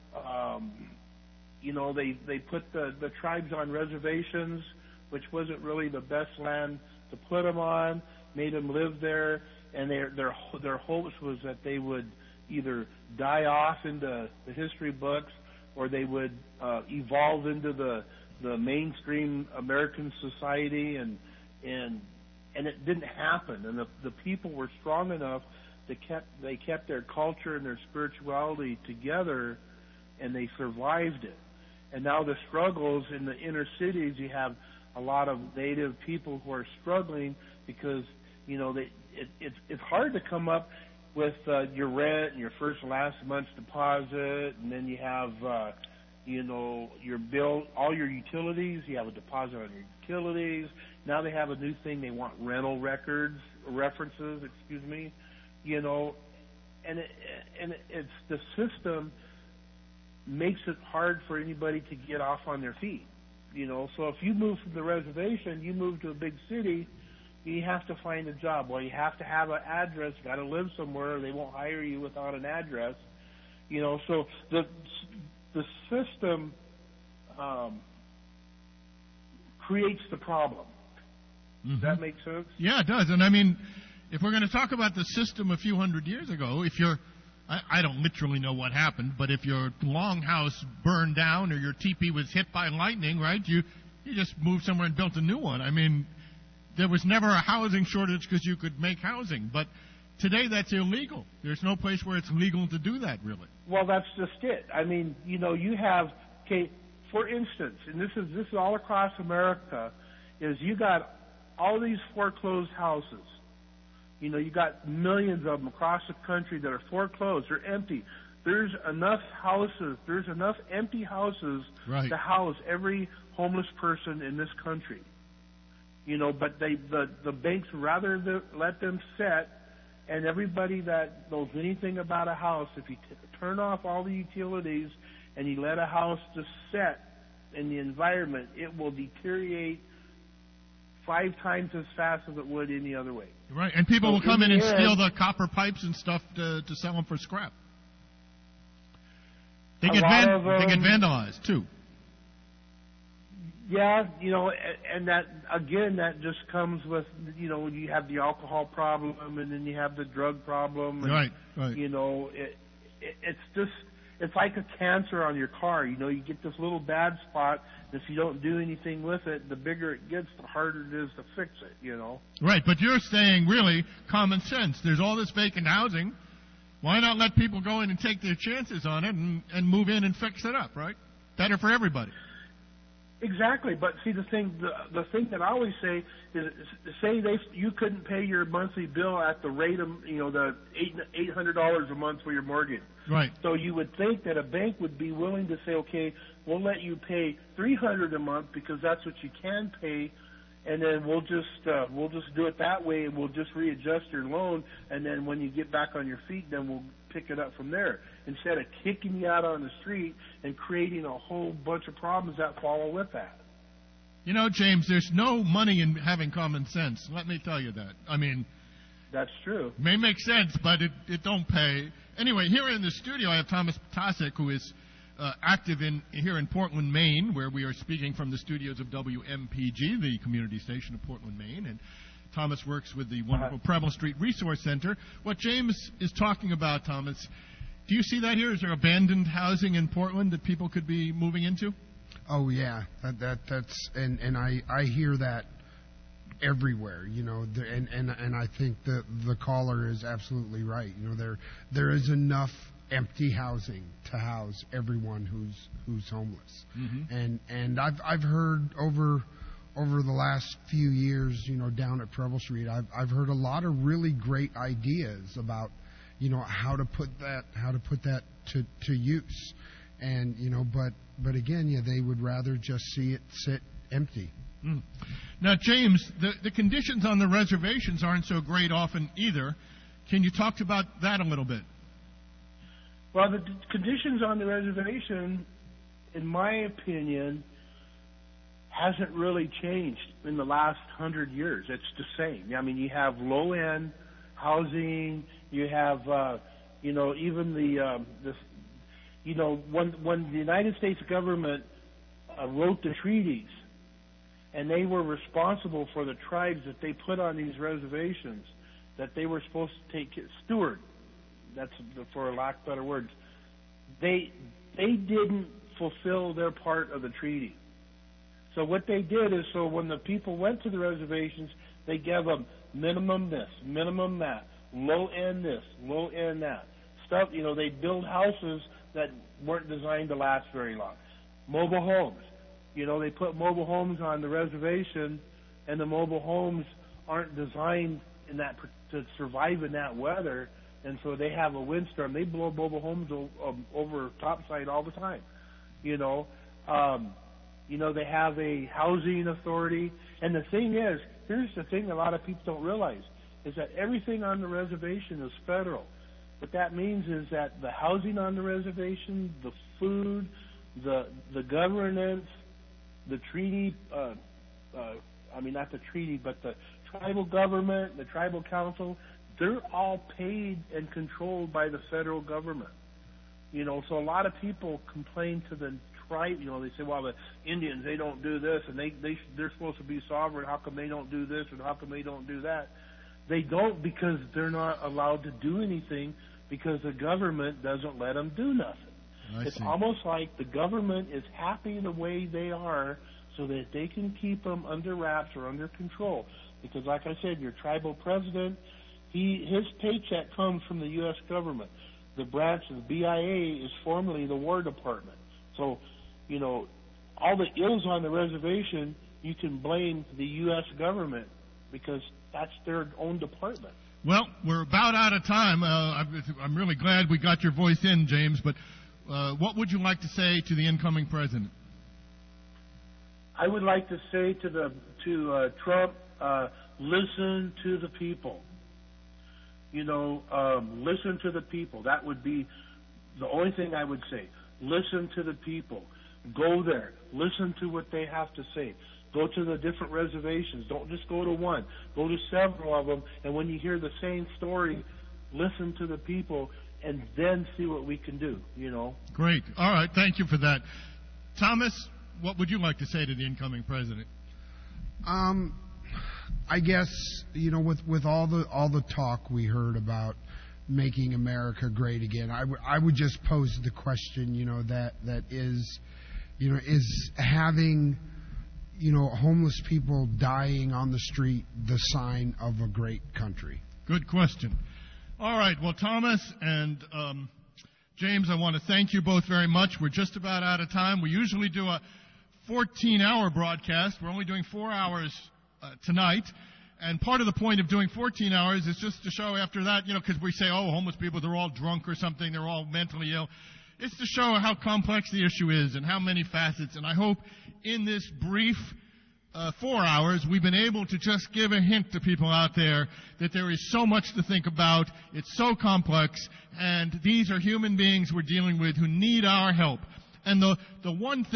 They put the tribes on reservations, which wasn't really the best land to put them on. Made them live there, and their hopes was that they would either die off into the history books, or they would evolve into the mainstream American society, and it didn't happen. And the people were strong enough they kept their culture and their spirituality together, and they survived it. And now the struggles in the inner cities, you have a lot of Native people who are struggling because it's hard to come up with your rent and your first and last month's deposit, and then you have your bill, all your utilities. You have a deposit on your utilities. Now they have a new thing. They want rental references. And it's the system makes it hard for anybody to get off on their feet. So if you move from the reservation, you move to a big city, you have to find a job. Well, you have to have an address. You got to live somewhere. They won't hire you without an address. So the system creates the problem. Mm-hmm. Does that make sense? Yeah, it does. And I mean, if we're going to talk about the system a few hundred years ago, I don't literally know what happened, but if your longhouse burned down or your teepee was hit by lightning, right, you just moved somewhere and built a new one. I mean, there was never a housing shortage because you could make housing, but today that's illegal. There's no place where it's legal to do that, really. Well, that's just it. I mean, you have, for instance, and this is all across America, is you got all these foreclosed houses. You got millions of them across the country that are foreclosed. They're empty. There's enough houses. There's enough empty houses to house every homeless person in this country. But the banks rather let them sit, and everybody that knows anything about a house, if you turn off all the utilities and you let a house just sit in the environment, it will deteriorate 5 times as fast as it would any other way. Right, and people will come in and steal the copper pipes and stuff to sell them for scrap. They get vandalized, too. Yeah, and that again, that just comes with, you have the alcohol problem, and then you have the drug problem. And, right. It's like a cancer on your car. You get this little bad spot, and if you don't do anything with it, the bigger it gets, the harder it is to fix it. Right, but you're saying really common sense. There's all this vacant housing. Why not let people go in and take their chances on it and move in and fix it up, right? Better for everybody. Exactly, but see the thing that I always say is, say you couldn't pay your monthly bill at the rate of the $800 a month for your mortgage. Right. So you would think that a bank would be willing to say, okay, we'll let you pay $300 a month because that's what you can pay, and then we'll just do it that way, and we'll just readjust your loan, and then when you get back on your feet, then we'll pick it up from there, instead of kicking you out on the street and creating a whole bunch of problems that follow with that. James, there's no money in having common sense. Let me tell you that. I mean, that's true. May make sense, but it don't pay. Anyway, here in the studio, I have Thomas Ptacek, who is active here in Portland, Maine, where we are speaking from the studios of WMPG, the community station of Portland, Maine, and Thomas works with the wonderful Preble Street Resource Center. What James is talking about, Thomas, do you see that here? Is there abandoned housing in Portland that people could be moving into? Oh yeah, that's and I hear that everywhere, and I think the caller is absolutely right. There is enough empty housing to house everyone who's homeless, and I've heard over the last few years, down at Preble Street, I've heard a lot of really great ideas about, how to put that to use, and but again, they would rather just see it sit empty. Now, James, the conditions on the reservations aren't so great often either. Can you talk about that a little bit? Well, the conditions on the reservation, in my opinion, hasn't really changed in the last 100 years. It's the same. I mean, you have low-end housing. You have, even when the United States government wrote the treaties, and they were responsible for the tribes that they put on these reservations, that they were supposed to steward. That's for lack of better words. They didn't fulfill their part of the treaty. So what they did is, so when the people went to the reservations, they gave them minimum this, minimum that, low end this, low end that. Stuff, they build houses that weren't designed to last very long. Mobile homes. They put mobile homes on the reservation, and the mobile homes aren't designed to survive in that weather, and so they have a windstorm. They blow mobile homes over topside all the time. They have a housing authority. And the thing is, here's the thing that a lot of people don't realize, is that everything on the reservation is federal. What that means is that the housing on the reservation, the food, the governance, the treaty, not the treaty, but the tribal government, the tribal council, they're all paid and controlled by the federal government. So a lot of people complain to the tribe. They say, well, the Indians, they don't do this, and they're supposed to be sovereign. How come they don't do this, and how come they don't do that? They don't, because they're not allowed to do anything, because the government doesn't let them do nothing. It's almost like the government is happy the way they are, so that they can keep them under wraps or under control. Because, like I said, your tribal president, his paycheck comes from the U.S. government. The branch of the BIA is formerly the War Department. So, all the ills on the reservation, you can blame the U.S. government, because that's their own department. Well, we're about out of time. I'm really glad we got your voice in, James, but what would you like to say to the incoming president? I would like to say to Trump, listen to the people. Listen to the people. That would be the only thing I would say. Listen to the people. Go there. Listen to what they have to say. Go to the different reservations. Don't just go to one. Go to several of them, and when you hear the same story, listen to the people, and then see what we can do, Great. All right. Thank you for that. Thomas, what would you like to say to the incoming president? I guess, with all the talk we heard about making America great again, I would just pose the question, that is having, homeless people dying on the street the sign of a great country? Good question. All right. Well, Thomas and James, I want to thank you both very much. We're just about out of time. We usually do a 14-hour broadcast. We're only doing 4 hours tonight. And part of the point of doing 14 hours is just to show after that, because we say, homeless people, they're all drunk or something, they're all mentally ill. It's to show how complex the issue is and how many facets. And I hope in this brief 4 hours, we've been able to just give a hint to people out there that there is so much to think about. It's so complex, and these are human beings we're dealing with who need our help. And the one thing